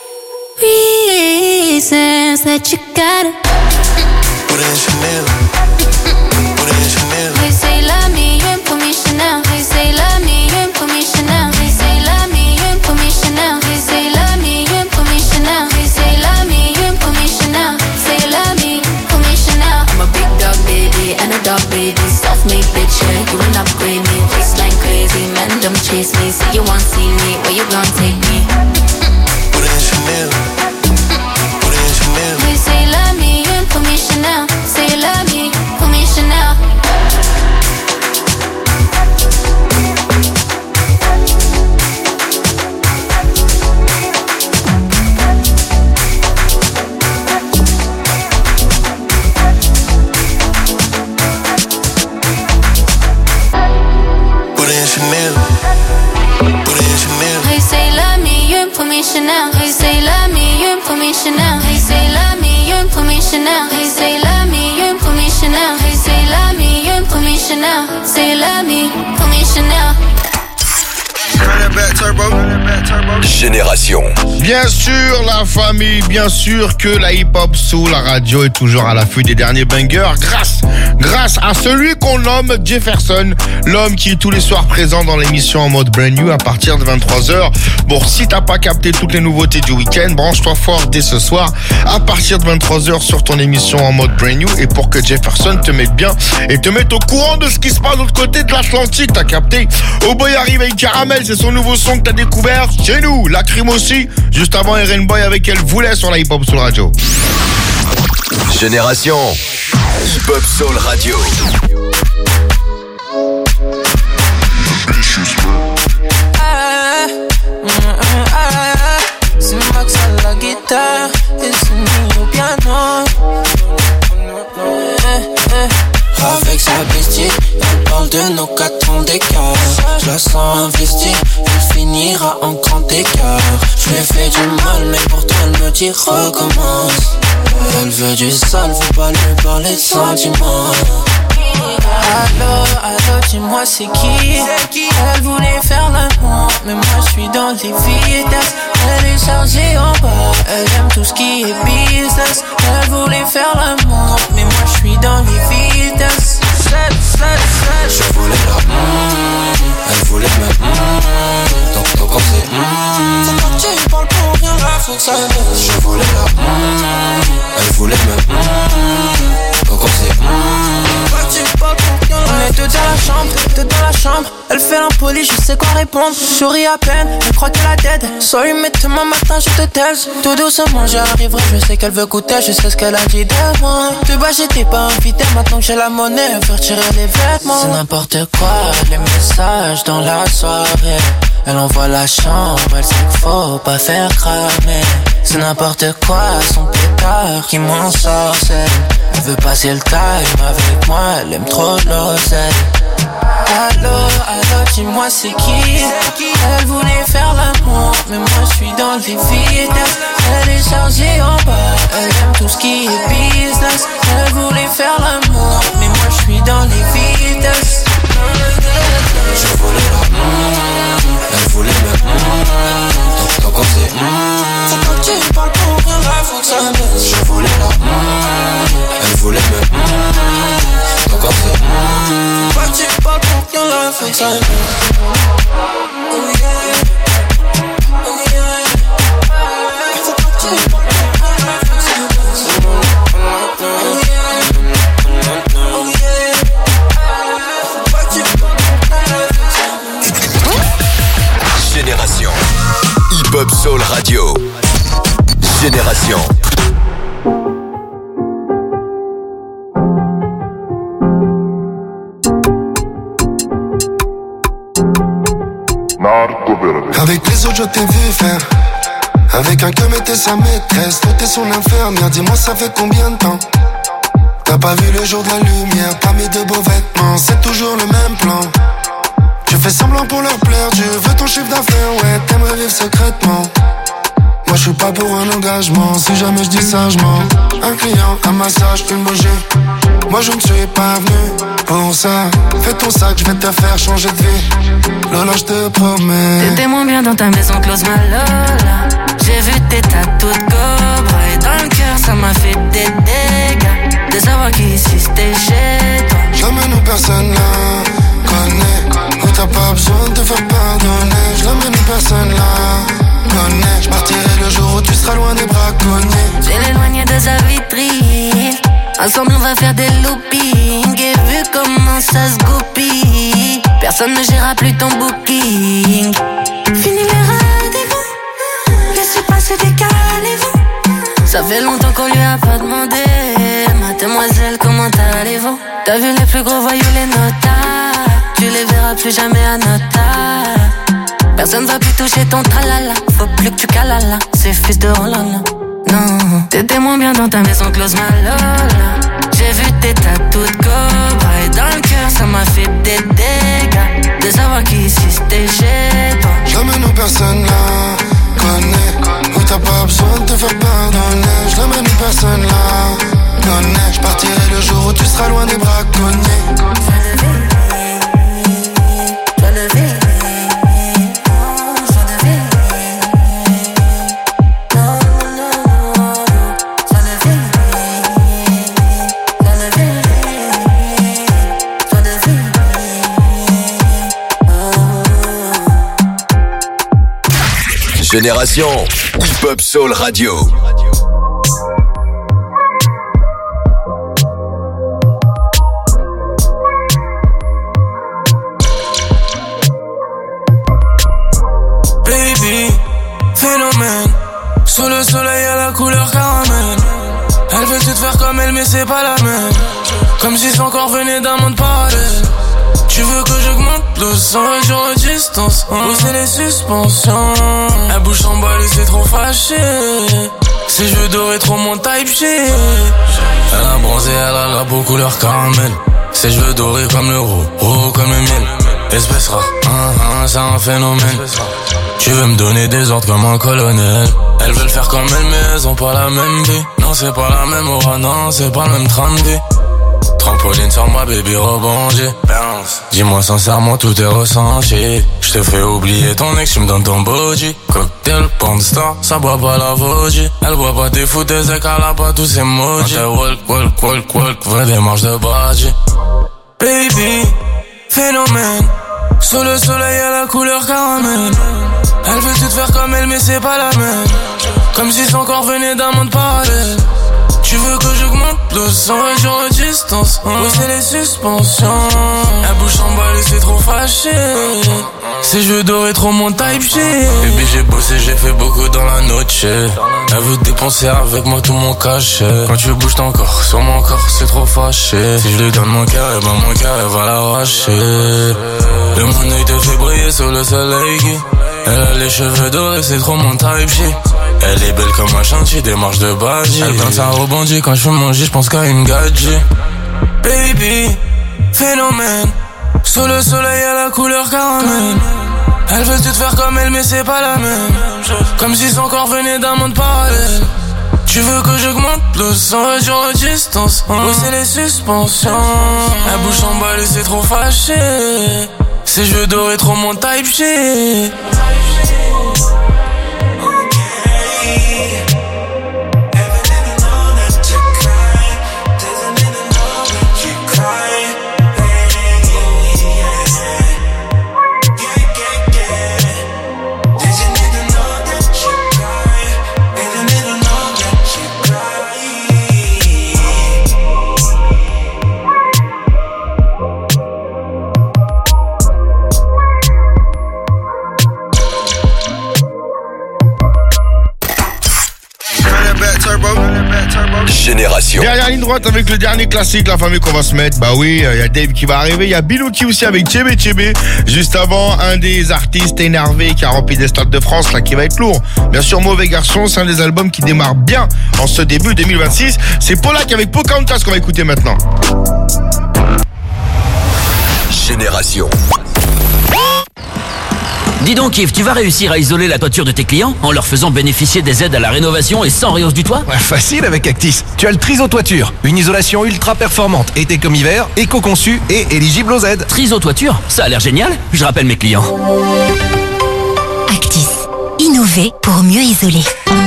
Reasons that you gotta Put in Chanel. Put in Chanel. They say love me, you pour me Chanel. They say love me, you pour me Chanel. They say love me, you pour me Chanel. They say love me, you pour me Chanel. They say love me, you pour me Chanel. Say love me, pour me Chanel. I'm a big dog baby and a dog baby, self-made bitch, yeah, you ain't upgrade me. Waistline crazy, man, don't chase me. Say you want see me, where you gon' take me? Put in Chanel. Put in Chanel. They say love me, you pour me Chanel. Say love me, pour me Chanel. Put in Chanel. Put in Chanel. They say love me, you pour me Chanel. They say love me, you pour me Chanel. They say love me, you pour me Chanel. They say love me, you pour me Chanel. They say love me, you pour me Chanel. Say love me, pour me Chanel. Génération. Bien sûr, la famille, bien sûr que la hip-hop sous la radio est toujours à l'affût des derniers bangers grâce, grâce à celui qu'on nomme Jefferson, l'homme qui est tous les soirs présent dans l'émission en mode brand new à partir de vingt-trois heures. Bon, si t'as pas capté toutes les nouveautés du week-end, branche-toi fort dès ce soir à partir de vingt-trois heures sur ton émission en mode brand new et pour que Jefferson te mette bien et te mette au courant de ce qui se passe de l'autre côté de l'Atlantique, t'as capté? Oh boy arrive avec Caramel, c'est son nouveau son que t'as découvert chez nous. La Crime aussi, juste avant Eren Boy avec Elle Voulait sur la hip-hop soul radio. Génération Hip-Hop Soul Radio. Ah, mm, ah, c'est Max à la guitare et c'est nous au piano. Eh, eh. Avec sa bestie, elle parle de nos quatre ans d'écart. Je la sens investie, elle finira en grand écart. Je lui ai fait du mal, mais pourtant elle me dit recommence. Elle veut du sale, faut pas lui parler de sentiments. Allô, allô, dis-moi c'est qui? Elle voulait faire l'amour, mais moi je suis dans les vitesses. Elle est chargée en bas, elle aime tout ce qui est business. Elle voulait faire l'amour, mais moi je suis dans les vitesses. Je voulais la mm, elle voulait me mm, donc, donc on sait mm. Faut pas que tu parles pour rien, là faut que ça baisse. Je voulais la mm, elle voulait me mm, donc on sait mm. Faut que tu parles pour rien, là. On est deux dans la chambre, deux dans la chambre. Elle fait l'impoli, je sais quoi répondre. Je souris à peine, elle croit qu'elle a dead. Sorry mais demain matin je te taise. Tout doucement j'arriverai, je sais qu'elle veut goûter. Je sais ce qu'elle a dit de moi. De bas j'étais pas invité, maintenant que j'ai la monnaie, elle veut retirer les vêtements. C'est n'importe quoi, les messages dans la soirée. Elle envoie la chambre, elle sait qu'il faut pas faire cramer. C'est n'importe quoi, son pétard qui m'en sorcelle. Elle veut passer le time avec moi, elle aime trop l'oseille. Allô, allô, dis-moi c'est qui? Elle voulait faire l'amour, mais moi je suis dans les vitesses. Elle est chargée en bas, elle aime tout ce qui est business. Elle voulait faire l'amour, mais moi je suis dans les vitesses. Je voulais la mm, elle voulait me mm, donc, donc on sait mm. Faut pas que tu parles pour rien, là faut que ça baisse. Je voulais la mm, elle voulait me mm, donc on sait mm. Faut pas que tu parles pour rien, là faut que ça baisse. Oh yeah, oh yeah. Faut pas que tu parles pour rien, là faut que ça baisse. Oh yeah, oh yeah. Faut pas que tu parles pour rien, là faut que ça baisse. Génération Hip-Hop Soul Radio. Génération. Avec les autres je t'ai vu faire. Avec un cum était sa maîtresse. Toi t'es son infirmière. Dis-moi ça fait combien de temps? T'as pas vu le jour de la lumière. T'as mis de beaux vêtements. C'est toujours le même plan. Tu fais semblant pour leur plaire. Tu veux ton chiffre d'affaires. Ouais t'aimerais vivre secrètement. Moi je suis pas pour un engagement. Si jamais je dis ça je mens. Un client, un massage, une bougie. Moi je ne suis pas venu pour ça. Fais ton sac, je vais te faire changer de vie. Lola je te promets. T'étais moins bien dans ta maison, close ma Lola. J'ai vu tes tatous de cobra. Et dans le cœur ça m'a fait des dégâts. De savoir qu'ici c'était chez toi. Jamais nous personne là connaît. Où t'as pas besoin de te faire pardonner. Jamais nous personne là connaît. Je partirai le jour où tu seras loin des braconniers. J'ai l'éloigné de sa vitrine. Ensemble on va faire des loopings. Et vu comment ça se goupille, personne ne gérera plus ton booking. Fini les rendez-vous, laissez passer, décalez-vous. Ça fait longtemps qu'on lui a pas demandé. Mademoiselle, comment allez-vous? T'as vu les plus gros voyous, les notables. Tu les verras plus jamais à nota. Personne va plus toucher ton tralala. Faut plus que tu calala, c'est fils de Rolala. Non, t'étais moins bien dans ta maison, close ma Lola. J'ai vu tes tatous de cobra. Et dans le cœur ça m'a fait des dégâts. De savoir qu'ici c'était chez toi. Jamais nous personne là connaît. Où t'as pas besoin de te faire pardonner. Jamais nous personne là connaît. Je partirai le jour où tu seras loin des braconniers. Génération Hip-Hop Soul Radio. Baby, phénomène. Sous le soleil à la couleur caramel. Elle veut tout faire comme elle mais c'est pas la même. Comme si son corps venait d'un monde parallèle. Tu veux que j'augmente le son et j'en distance, hein. Où c'est les suspensions. Elle bouge en balle et c'est trop fâché. Ses cheveux dorés trop mon type shit. Elle a bronzé, elle a la peau couleur caramel. Ses cheveux dorés comme le roux, roux comme le miel. Espèce rare, hein, hein, c'est un phénomène. Tu veux me donner des ordres comme un colonel. Elles veulent faire comme elle mais elles ont pas la même vie. Non c'est pas la même aura, non c'est pas le même train de vie. Trampoline sur moi, baby, rebondis. Bounce. Dis-moi sincèrement, tout est ressenti. Je te fais oublier ton ex, tu me donnes ton body. Cocktail, pornstar, ça boit pas la vodie. Elle boit pas tes foutaises, elle a pas tous ses emojis. Quand walk, walk, walk, walk, vraie démarche de body. Baby, phénomène. Sous le soleil à la couleur caramel. Elle veut tout faire comme elle, mais c'est pas la même. Comme si son corps venait d'un monde parallèle. Tu veux que j'augmente le son et j'en distance, hein. Où c'est les suspensions. Elle bouge en balle et c'est trop fâché. Ses cheveux dorés trop mon type shit. Baby j'ai bossé, j'ai fait beaucoup dans la noche. Elle veut dépenser avec moi tout mon cachet. Quand tu bouges ton corps sur mon corps c'est trop fâché. Si je lui donne mon cœur, et ben mon cœur elle va l'arracher. Le mon œil te fait briller sous le soleil. Elle a les cheveux dorés, c'est trop mon type shit. Elle est belle comme un chantier, démarche de badge. Elle danse à rebondir quand je fume mon J, j'pense qu'à une gadget. Baby, phénomène. Sous le soleil à la couleur caramel. Elle veut tout faire comme elle mais c'est pas la même. Comme si son corps venait d'un monde parallèle. Tu veux que j'augmente le son et j'en distance, hein. Où c'est les suspensions. Elle bouge en balle et c'est trop fâché. Ses cheveux dorés trop mon type shit. Génération. Dernière ligne droite avec le dernier classique, la famille qu'on va se mettre. Bah oui, il y a Dave qui va arriver, il y a Bilouki aussi avec Tchébé Tchébé. Juste avant, un des artistes énervés qui a rempli des stades de France, là, qui va être lourd. Bien sûr, Mauvais Garçon, c'est un des albums qui démarre bien en ce début deux mille vingt-six. C'est Polak avec Pocahontas qu'on va écouter maintenant. Génération. Dis donc Yves, tu vas réussir à isoler la toiture de tes clients en leur faisant bénéficier des aides à la rénovation et sans réhausse du toit? Ouais, facile avec Actis. Tu as le Triso Toiture, une isolation ultra performante, été comme hiver, éco-conçue et éligible aux aides. Triso Toiture, ça a l'air génial. Je rappelle mes clients. Actis, innover pour mieux isoler.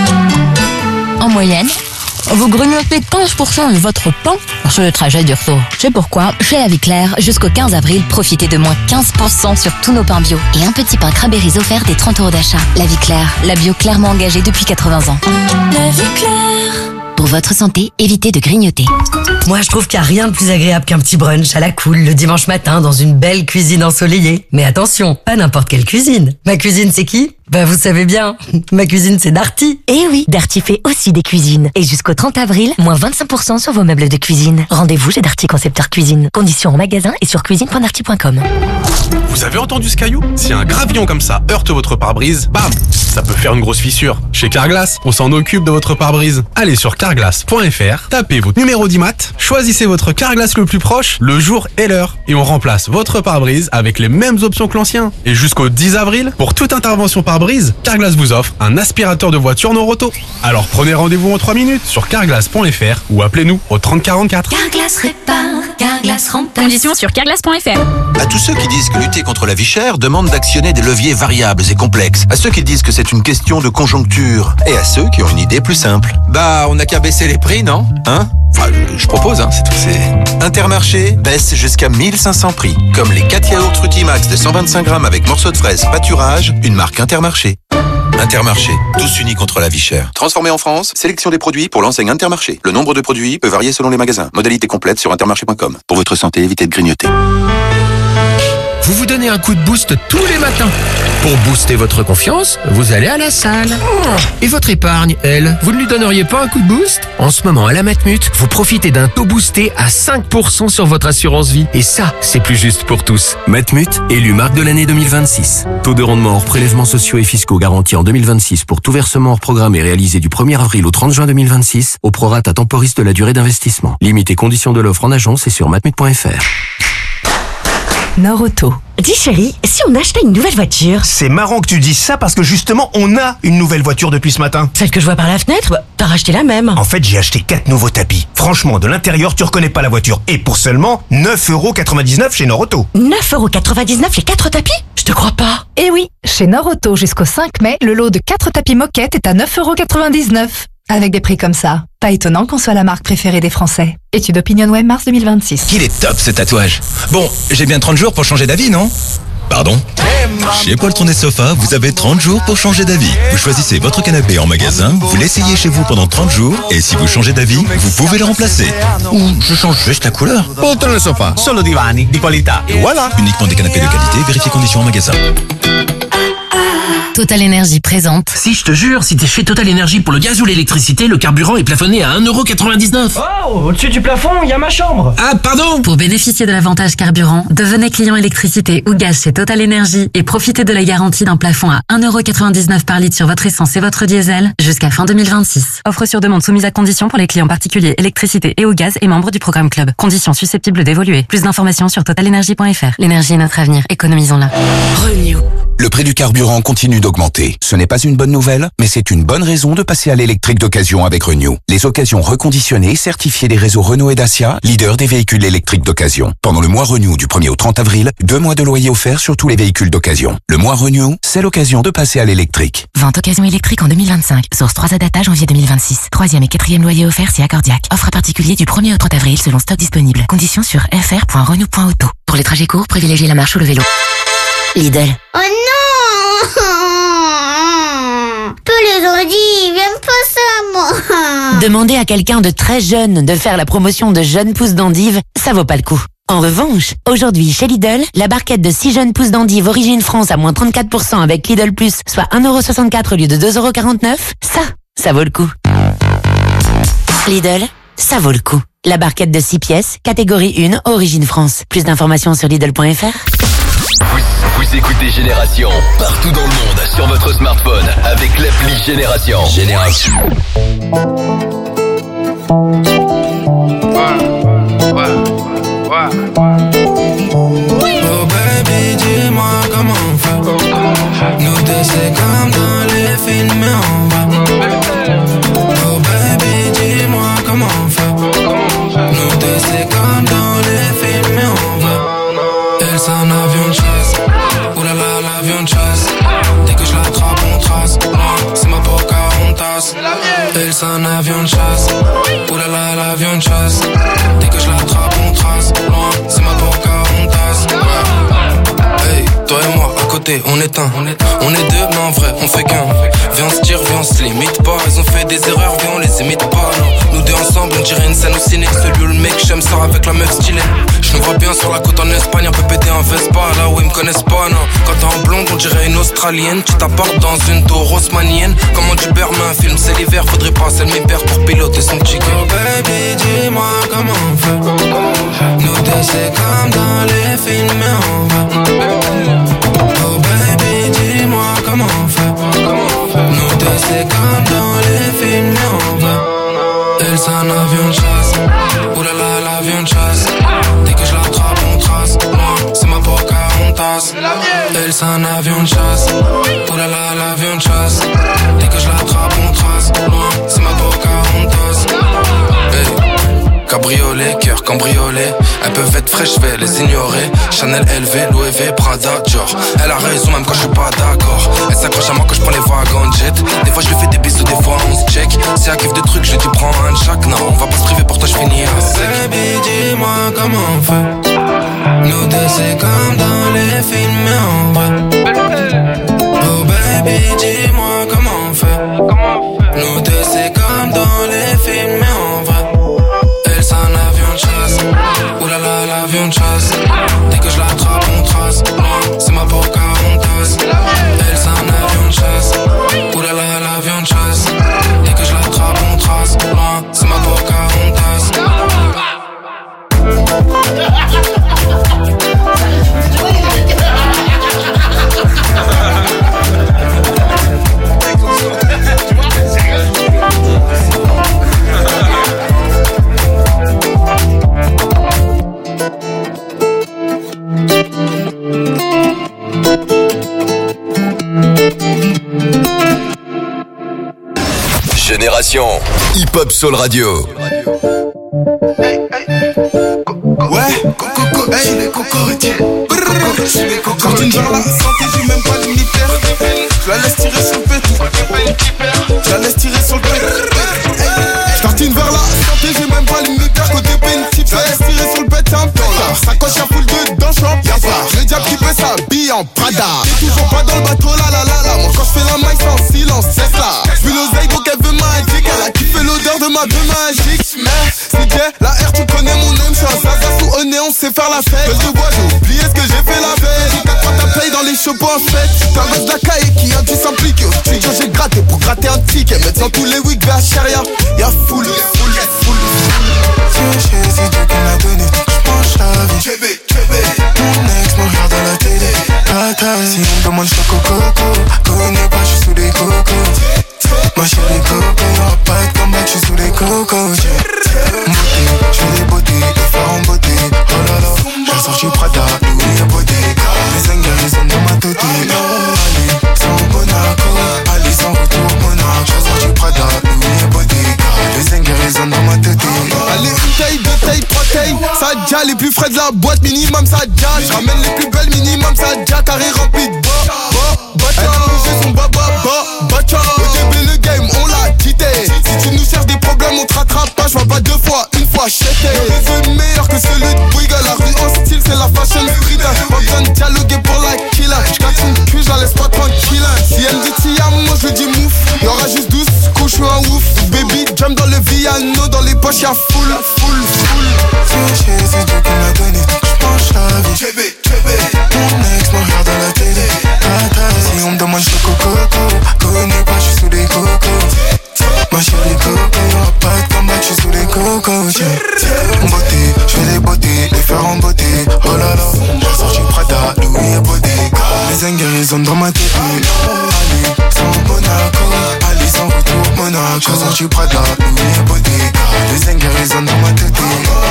En moyenne, vous grignotez quinze pour cent de votre temps sur le trajet du retour. C'est pourquoi, chez La Vie Claire, jusqu'au quinze avril, profitez de moins quinze pour cent sur tous nos pains bio. Et un petit pain Cranberries offert des trente euros d'achat. La Vie Claire, la bio clairement engagée depuis quatre-vingts ans. La Vie Claire. Pour votre santé, évitez de grignoter. Moi, je trouve qu'il n'y a rien de plus agréable qu'un petit brunch à la cool le dimanche matin dans une belle cuisine ensoleillée. Mais attention, pas n'importe quelle cuisine. Ma cuisine, c'est qui? Bah, vous savez bien. Ma cuisine, c'est Darty. Eh oui, Darty fait aussi des cuisines. Et jusqu'au trente avril, moins vingt-cinq pour cent sur vos meubles de cuisine. Rendez-vous chez Darty Concepteur Cuisine. Conditions en magasin et sur cuisine point darty point com. Vous avez entendu ce caillou? Si un gravillon comme ça heurte votre pare-brise, bam, ça peut faire une grosse fissure. Chez Carglass, on s'en occupe de votre pare-brise. Allez sur carglass point f r, tapez votre numéro d'I M A T, choisissez votre Carglass le plus proche, le jour et l'heure. Et on remplace votre pare-brise avec les mêmes options que l'ancien. Et jusqu'au dix avril, pour toute intervention pare-brise, Carglass vous offre un aspirateur de voiture Noroto. Alors prenez rendez-vous en trois minutes sur carglass point f r ou appelez-nous au trente quarante-quatre. Carglass répare, Carglass rempart. Conditions sur carglass point f r. À tous ceux qui disent que lutter contre la vie chère demande d'actionner des leviers variables et complexes. À ceux qui disent que c'est une question de conjoncture. Et à ceux qui ont une idée plus simple. Bah, on n'a qu'à baisser les prix, non? Hein? Enfin, je, je propose, hein, c'est tout. C'est... Intermarché baisse jusqu'à mille cinq cents prix. Comme les quatre yaourts Frutimax de cent vingt-cinq grammes avec morceaux de fraise pâturage, une marque Intermarché. Intermarché, tous unis contre la vie chère. Transformé en France, sélection des produits pour l'enseigne Intermarché. Le nombre de produits peut varier selon les magasins. Modalité complète sur intermarché point com. Pour votre santé, évitez de grignoter. Vous vous donnez un coup de boost tous les matins. Pour booster votre confiance, vous allez à la salle. Et votre épargne, elle, vous ne lui donneriez pas un coup de boost? En ce moment, à la Matmut, vous profitez d'un taux boosté à cinq pour cent sur votre assurance vie. Et ça, c'est plus juste pour tous. Matmut, élu marque de l'année deux mille vingt-six. Taux de rendement hors prélèvements sociaux et fiscaux garantis en deux mille vingt-six pour tout versement hors programme réalisé du premier avril au trente juin deux mille vingt-six au prorata temporis de la durée d'investissement. Limite et conditions de l'offre en agence et sur matmut point f r. Noroto. Dis chérie, si on achetait une nouvelle voiture? C'est marrant que tu dises ça parce que justement on a une nouvelle voiture depuis ce matin. Celle que je vois par la fenêtre? Bah, t'as racheté la même. En fait j'ai acheté quatre nouveaux tapis. Franchement de l'intérieur tu reconnais pas la voiture. Et pour seulement neuf euros quatre-vingt-dix-neuf chez Noroto. neuf euros quatre-vingt-dix-neuf les quatre tapis? Je te crois pas. Eh oui, chez Noroto jusqu'au cinq mai, le lot de quatre tapis moquettes est à neuf euros quatre-vingt-dix-neuf. Avec des prix comme ça, pas étonnant qu'on soit la marque préférée des Français. Étude OpinionWay mars deux mille vingt-six. Il est top ce tatouage. Bon, j'ai bien trente jours pour changer d'avis, non? Pardon? Chez Paul Tourné Sofa, vous avez trente jours pour changer d'avis. Vous choisissez votre canapé en magasin, vous l'essayez chez vous pendant trente jours, et si vous changez d'avis, vous pouvez le remplacer. Ou je change juste la couleur. Paul Tourné Sofa, solo divani di qualità. Et voilà. Uniquement des canapés de qualité, vérifiez conditions en magasin. Total Énergie présente. Si je te jure, si t'es chez Total Énergie pour le gaz ou l'électricité, le carburant est plafonné à un euro quatre-vingt-dix-neuf. Oh, au-dessus du plafond, il y a ma chambre. Ah, pardon. Pour bénéficier de l'avantage carburant, devenez client électricité ou gaz chez Total Énergie et profitez de la garantie d'un plafond à un euro quatre-vingt-dix-neuf par litre sur votre essence et votre diesel jusqu'à fin deux mille vingt-six. Offre sur demande soumise à condition pour les clients particuliers électricité et au gaz et membres du programme Club. Conditions susceptibles d'évoluer. Plus d'informations sur total énergie point f r. L'énergie est notre avenir, économisons-la. Renew. Le prix du carburant continue d'augmenter. Ce n'est pas une bonne nouvelle, mais c'est une bonne raison de passer à l'électrique d'occasion avec Renew. Les occasions reconditionnées, certifiées des réseaux Renault et Dacia, leaders des véhicules électriques d'occasion. Pendant le mois Renew du premier au trente avril, deux mois de loyer offerts sur tous les véhicules d'occasion. Le mois Renew, c'est l'occasion de passer à l'électrique. Vente occasion électrique en deux mille vingt-cinq. Source trois à data janvier deux mille vingt-six. Troisième et quatrième loyer offert, c'est Accordiac. Offre à particulier du premier au trente avril selon stock disponible. Conditions sur f r point renew point auto. Pour les trajets courts, privilégiez la marche ou le vélo. Lidl. Oh non! Peu les ordi, j'aime pas ça, moi. Demandez à quelqu'un de très jeune de faire la promotion de jeunes pousses d'endive, ça vaut pas le coup. En revanche, aujourd'hui, chez Lidl, la barquette de six jeunes pousses d'endive origine France à moins trente-quatre pour cent avec Lidl Plus, soit un euro soixante-quatre au lieu de deux euros quarante-neuf, ça, ça vaut le coup. Lidl, ça vaut le coup. La barquette de six pièces, catégorie un, origine France. Plus d'informations sur Lidl point F R. Vous, vous écoutez Génération partout dans le monde sur votre smartphone avec l'appli Génération. Génération. Oh baby, dis-moi comment on fait. Nous deux c'est comme dans les films mais on va. Oh baby, dis-moi comment on fait. Nous deux c'est comme dans les films mais on va. Elle c'est un avion de chasse. Oulala l'avion de chasse. Dès que je l'attrape on trace. C'est ma Pocahontas. Elle c'est un avion de chasse. Oulala l'avion de chasse. Dès que je l'attrape on trace. C'est ma Pocahontas. Hey, toi et moi à côté on est un. On est deux mais en vrai on fait qu'un. Viens on se tire, viens on se limite pas. Ils ont fait des erreurs, viens on les imite pas. Non. Nous deux ensemble on dirait une scène au ciné. Celui où le mec j'aime sort avec la meuf stylée. Je nous vois bien sur la côte en Espagne, un peu pété en Vespa, là où ils me connaissent pas, non. Quand t'es en blonde, on dirait une australienne. Tu t'apportes dans une tour haussmannienne. Comment tu perds un film, c'est l'hiver, faudrait passer le mi-père pour piloter son chicken. Oh baby, dis-moi comment on fait. Nous deux c'est comme dans les films, mais on va. Oh baby, dis-moi comment on fait. Nous deux c'est comme dans les films, mais on va. Elle c'est un avion de chasse. Oulala l'avion de chasse. Dès que je l'attrape on trace. C'est ma Pocahontas. Elle c'est un avion de chasse. Oulala l'avion de chasse. Dès que je l'attrape on trace. C'est ma Pocahontas. Hey. Cabriolet, cœur cambriolé. Elles peuvent être fraîches, je vais les ignorer. Chanel, L V, Louis V, Prada, Dior. Elle a raison même quand je suis pas d'accord. Elle s'accroche à moi quand je prends les wagons jet. Des fois je lui fais des bisous, des fois on se check. C'est un kiff de trucs, je lui dis prends un de chaque. Non, on va pas se priver, pour toi je finis à sec. Baby, dis-moi comment on fait. Nous deux c'est comme dans les films mais on va. Oh baby, dis-moi comment on fait. Nous deux c'est comme dans les films mais on va. Elle c'est un avion de chasse. Oulala l'avion de chasse. Dès que je l'attrape on trace. C'est ma Pocahontas. Elle c'est un avion de chasse. Oulala l'avion de chasse. Dès que je l'attrape on trace. C'est ma Pocahontas. Génération Hip-Hop Soul Radio. Ouais, coco, coco, hey, les cocotiers. Quand tu ne vas la santé, j'ai même pas l'unitaire. Je la laisse tirer sur le pet. Je la laisse tirer sur le pet. Je tartine vers la santé, j'ai même pas l'unitaire. Côté P, je la laisse tirer sur le pet, c'est un peu là. Sa coche y'a full dedans, j'suis en pièce. Le diable qui peut s'habiller en Prada. T'es toujours pas dans le bateau, là là là là. Moi quand je fais la maille, c'est en silence, c'est là. J'vis l'oseille, donc elle veut magique. Elle a kiffé l'odeur de ma deux magique. Mais c'est gay, la R, tu connais mon nom. J'suis un sasa sous au nez, on sait faire la fête. Gueule de bois, j'ai oublié ce que j'ai fait la veille. J'ai quatre fois ta play dans les chapeaux en fête. T'as un gosse de la caille qui a dû s'impliquer. Au studio, j'ai gratté pour gratter un ticket. Maintenant tous les wigs vers Sharia. Y'a full, full, full. Si j'ai c'est Dieu qui me l'a donné. J'penche la vie. Mon ex me regarde à la télé. Tata, si on me demande j'suis coco. Connais pas, j'suis sous les cocos. Moi chérie coco, y'aura pas de comeback, j'suis sous les cocos. Beauté, j'fais des beautés, des phares en beauté. Oh là là, j'ai sorti Prada, Louis et Bottega. Les zingues, ils sont dans ma tête. Allez, sans Monaco, allez sans retour Monaco. J'ai sorti Prada, Louis et Bottega. Les zingues, ils sont dans ma tête. Allez, une taille, deux tailles, trois tailles. Ça déjà les plus frais de la boîte, minimum ça déjà. J'ramène les plus belles, minimum ça déjà. Carré rempli de bas, bas, bas. Elle a bougé son baba, bas, bas. Au début le game, on l'a quitté. Si tu nous cherches des problèmes, on te rattrape pas. J'vois pas deux fois, une fois chété. Le meilleur que celui de Bouygues. La rue en style, c'est la fashion street. Pas besoin de dialoguer pour la killer. J'casse une cul, j'la laisse pas tranquille. Si elle me dit Tia, moi je dis mouf. Y'aura juste douze couches, j'suis un ouf. Baby, jump dans le Viano, dans les poches y'a full, full, full. Si j'ai c'est Dieu qui me l'a donné. J'penche la vie. Mon ex me regarde à la télé. Tata, si on me demande j'suis coco. Connais pas, j'suis sous les cocos. Moi chérie coco, y'aura pas de comeback, j'suis sous Cause I suis près de la Louis bodyguard. Les zingues résonnent dans ma tête.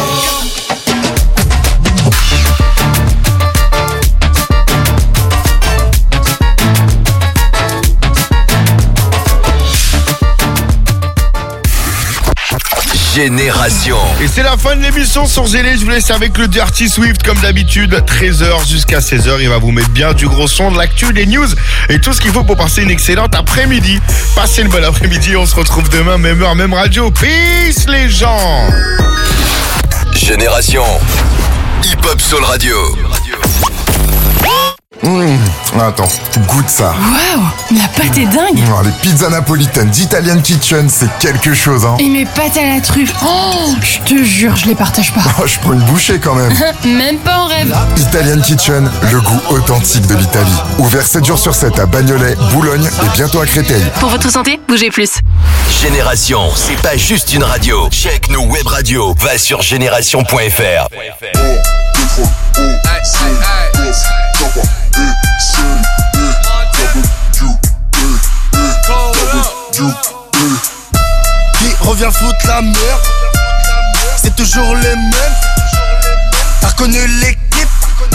Génération. Et c'est la fin de l'émission sur Zélé. Je vous laisse avec le Dirty Swift comme d'habitude, treize heures jusqu'à seize heures. Il va vous mettre bien du gros son, de l'actu, des news et tout ce qu'il faut pour passer une excellente après-midi. Passez une bonne après-midi. On se retrouve demain, même heure, même radio. Peace les gens. Génération Hip Hop Soul Radio. Mmh, attends, goûte ça. Waouh, la pâte est dingue. Mmh, les pizzas napolitaines d'Italian Kitchen, c'est quelque chose, hein. Et mes pâtes à la truffe, oh, je te jure, je les partage pas. Oh, je prends une bouchée quand même. Même pas en rêve. Italian Kitchen, le goût authentique de l'Italie. Ouvert sept jours sur sept à Bagnolet, Boulogne et bientôt à Créteil. Pour votre santé, bougez plus. Génération, c'est pas juste une radio. Check nos web radios. Va sur génération point f r. Qui revient foutre la merde? C'est toujours les mêmes. T'as reconnu l'équipe,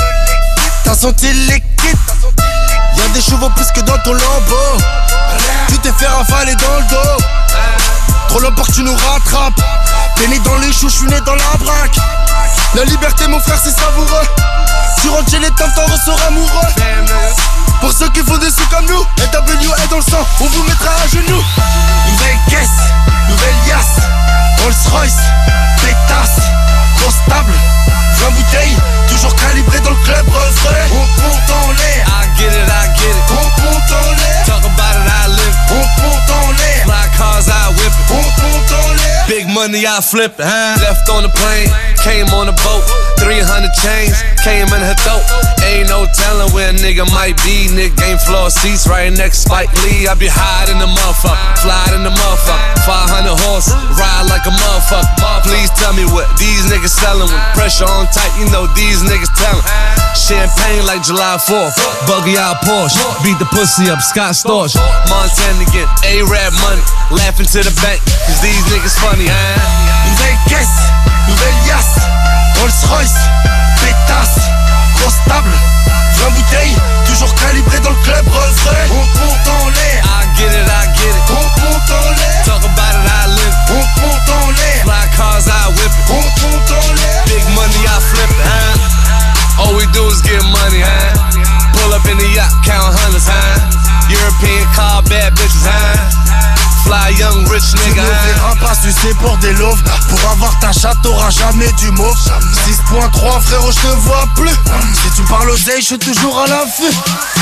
t'as senti l'équipe. Y'a des chevaux plus que dans ton lambeau. Tu t'es fait ravaler dans le dos. Trop longtemps que tu nous rattrapes. T'es né dans les choux, j'suis né dans la braque. La liberté mon frère c'est savoureux. Tu rentres chez les temps, t'en ressors amoureux. Pour ceux qui font des sous comme nous, L W est dans le sang, on vous mettra à genoux. Nouvelle caisse, nouvelle liasse, Rolls Royce, pétasse, grosse table, vingt bouteilles, toujours calibré dans le club refrain. On monte en l'air, I get it, I get it. On monte en l'air, talk about it, I live. On monte en l'air, fly cars, I whip it. On monte en l'air, big money, I flip it. Huh? Left on the plane, came on a boat, three hundred chains, came in her throat. Ain't no telling where a nigga might be. Nigga game floor seats right next Spike Lee. I be high in the motherfucker, fly in the motherfucker. five hundred horses, ride like a motherfucker. Please tell me what these niggas selling. With pressure on tight, you know these niggas tellin'. Champagne like July fourth, buggy out Porsche, beat the pussy up Scott Storch. Montana get A-Rap money, laughing to the bank, cause these niggas funny, huh? Nouvelle caisse, nouvelle liasse, Rolls Royce, pétasse, grosse table, vingt bouteilles, toujours calibré dans le club refrain. On monte en l'air, I get it, I get it. On monte en l'air, talk about it, I live. On monte en l'air, fly cars, I whip it. On monte en l'air, big money, I flip it, huh? All we do is get money, huh? Pull up in the yacht, count hundreds, huh? European car, bad bitches, huh? Fly young rich nigga, hein? Tu ne verras pas sucer pour des loaves. Pour avoir ta chatte, t'auras jamais du mauve. six point trois frérot, je te vois plus. Si tu parles oseille, je suis toujours à l'affût.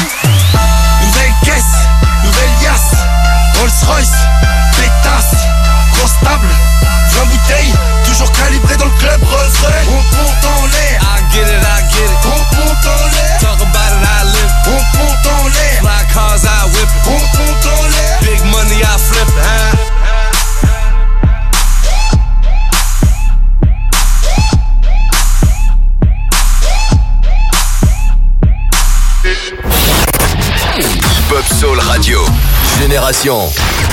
Nouvelle caisse, nouvelle liasse, Rolls Royce, pétasse, grosse table, vingt bouteilles, toujours calibré dans le club refrain. On monte en l'air, I get it, I get it. On monte en l'air, talk about it, I live. On monte en l'air, fly cars, I whip it. On monte en l'air, big money, I flip it, huh? Hip Hop Soul Radio, Génération.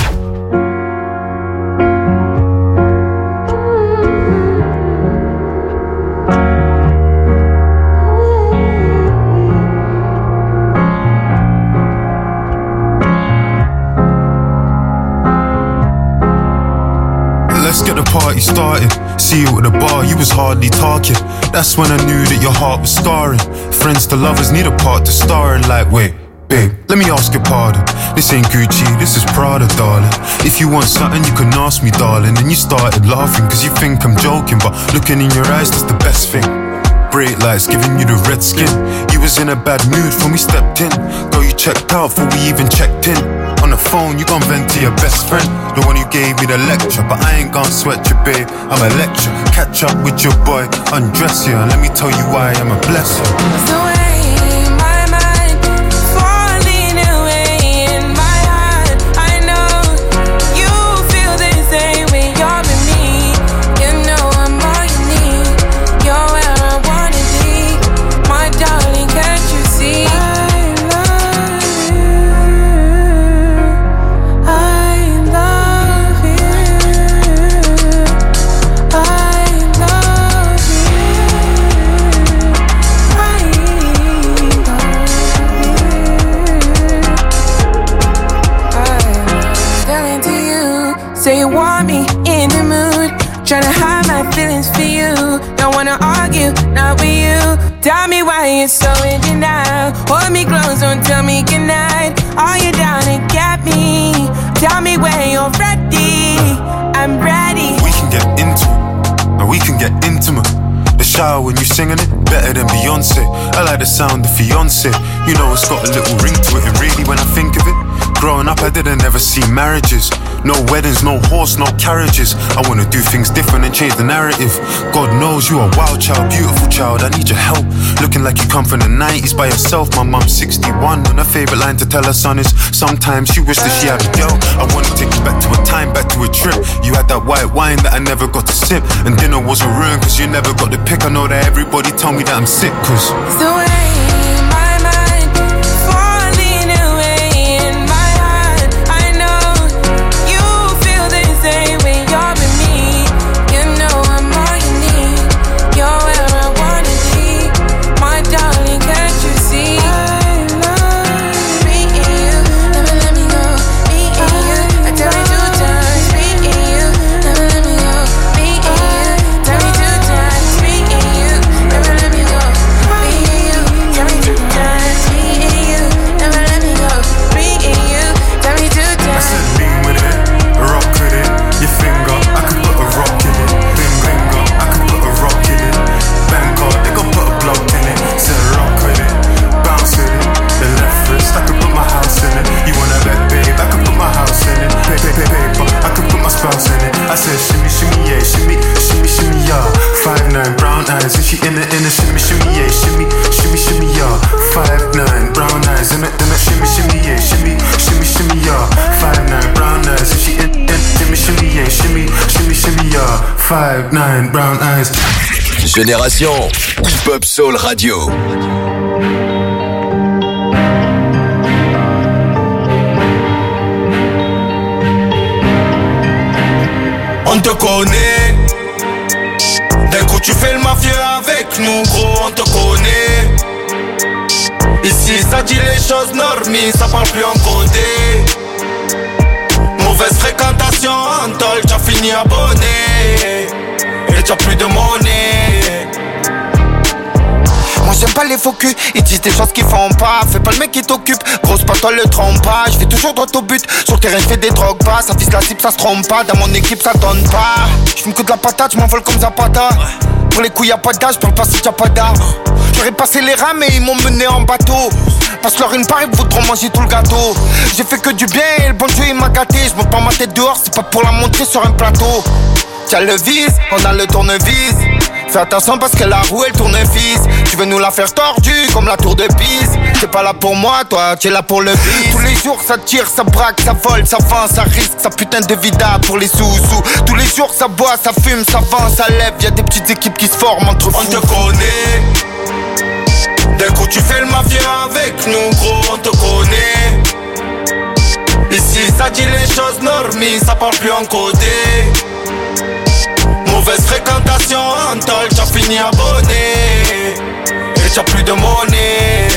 Let's get the party started. See you at the bar, you was hardly talking. That's when I knew that your heart was scarring. Friends to lovers need a part to star in. Like, wait, babe, let me ask your pardon. This ain't Gucci, this is Prada, darling. If you want something, you can ask me, darling. And you started laughing, cause you think I'm joking. But looking in your eyes, that's the best thing. Bright lights giving you the red skin. You was in a bad mood when we stepped in. Girl, you checked out before we even checked in. On the phone, you gon' vent to your best friend, the one who gave me the lecture. But I ain't gon' sweat you, babe, I'm a lecture. Catch up with your boy, undress you, and let me tell you why I'm a blessing. The way my mind falling away in my heart, I know you feel the same way. You're with me, you know I'm all you need. You're where I wanna be, my darling, can't you see? I love you, I love you. Say you want me in the mood. Tryna hide my feelings for you. Don't wanna argue, not with you. Tell me why you're so in denial. Hold me close, don't tell me goodnight. Are you down to get me? Tell me when you're ready. I'm ready. We can get into it, and we can get intimate. The shower when you singing it, better than Beyonce. I like the sound of fiance. You know it's got a little ring to it, and really when I think of it, growing up I didn't ever see marriages. No weddings, no horse, no carriages. I wanna do things different and change the narrative. God knows you are a wild child, beautiful child, I need your help. Looking like you come from the nineties by yourself. My mom's sixty-one and her favourite line to tell her son is sometimes she wished that she had a girl. I wanna take you back to a time, back to a trip. You had that white wine that I never got to sip, and dinner wasn't ruined cause you never got the pick. I know that everybody tell me that I'm sick cause it's the way my mind falling away in my heart. I know you feel the same when you're with me. You know I'm all you need. You're where I wanna be. My darling, can't you see? I love me and you. Never let me go. Me and you. I tell you two times. Me and you. Never let me go. Me and you. Tell me two times. Me and you. Never let me go. Me and you. Tell me two times. Me and you. Never let me go. Me and you. Tell me two times. I said lean with it, rock with it. Your finger, I could put a rock in it. Bing bingo, I could put a rock in it. Bangkok, they gon' put a block in it. Said rock with it, bounce with it. The left wrist, I could put my house in it. You wanna bet, babe, I could put my house in it. Pay, pay, pay, paper, I could put my spouse in it. I said shimmy, shimmy, yeah, shimmy, shimmy, shimmy, yeah. Five nine, brown eyes, and she in it, in it, shimmy, shimmy, yeah, shimmy, shimmy, shimmy, yeah. Five nine, brown eyes, in it, in it, shimmy, shimmy, yeah, shimmy, shimmy, shimmy, yeah. Five nine, brown eyes, and she in it, shimmy, shimmy, yeah, shimmy, shimmy, shimmy, yeah. Five nine, brown eyes. Génération Hip Hop Soul Radio. On te connaît. D'un coup tu fais le mafieux avec nous, gros, on te connaît. Ici ça dit les choses normies, ça parle plus en codé. Mauvaise fréquentation en tol, t'as fini abonné. Et t'as plus de monnaie. Moi j'aime pas les faux culs, ils disent des choses qu'ils font pas. Fais pas le mec qui t'occupe, grosse pas toi le trompe pas. Je vais toujours droit au but, sur le terrain je fais des drogues bas. Ça vise la cible, ça se trompe pas, dans mon équipe ça donne pas. Je me que de la patate, je m'envole comme Zapata. Pour les couilles y'a pas d'âge, parle pas si t'as pas d'art. J'aurais passé les rames et ils m'ont mené en bateau. Passe-leur une part, ils voudront manger tout le gâteau. J'ai fait que du bien et le bon Dieu il m'a gâté. Je monte pas ma tête dehors, c'est pas pour la montrer sur un plateau. Tiens le vis, on a le tournevis. Fais attention parce que la roue elle tourne-fils. Tu veux nous la faire tordue comme la tour de Pise. T'es pas là pour moi, toi, t'es là pour le bis. Tous les jours ça tire, ça braque, ça vole, ça vend, ça risque, ça putain de vida pour les sous-sous. Tous les jours ça boit, ça fume, ça vend, ça lève. Y'a des petites équipes qui se forment entre fous. On te connaît. D'un coup tu fais le mafieux avec nous, gros, on te connaît. Ici ça dit les choses normies, ça parle plus en codé. Mauvaise fréquentation en tol, t'as fini abonné. Et t'as plus de monnaie.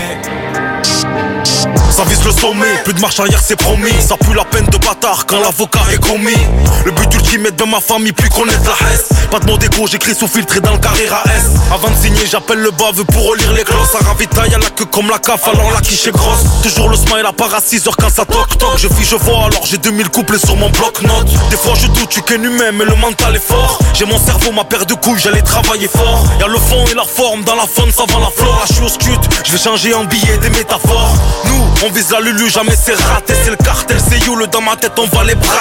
Ça vise le sommet, plus de marche arrière c'est promis. Ça pue la peine de bâtard quand l'avocat est commis. Le but ultime est de ma famille, plus connaître la haine. Pas de mon dégo, j'écris sous filtre et dans le carré A S. Avant de signer, j'appelle le baveux pour relire les glosses. À ravitaille, y'a la queue comme la caf, alors la quiche est grosse. Toujours le smile à part à six heures quand ça toc toc. Je vis, je vois, alors j'ai deux mille couplets sur mon bloc-notes. Des fois je doute, je suis qu'un humain, mais le mental est fort. J'ai mon cerveau, ma paire de couilles, j'allais travailler fort. Y'a le fond et la forme, dans la faune, ça va la flore. Là je suis au scud, je vais changer en billets des métaphores. Nous, on vise la lulu, jamais c'est raté. C'est le cartel, c'est you, le dans ma tête, on va les bras.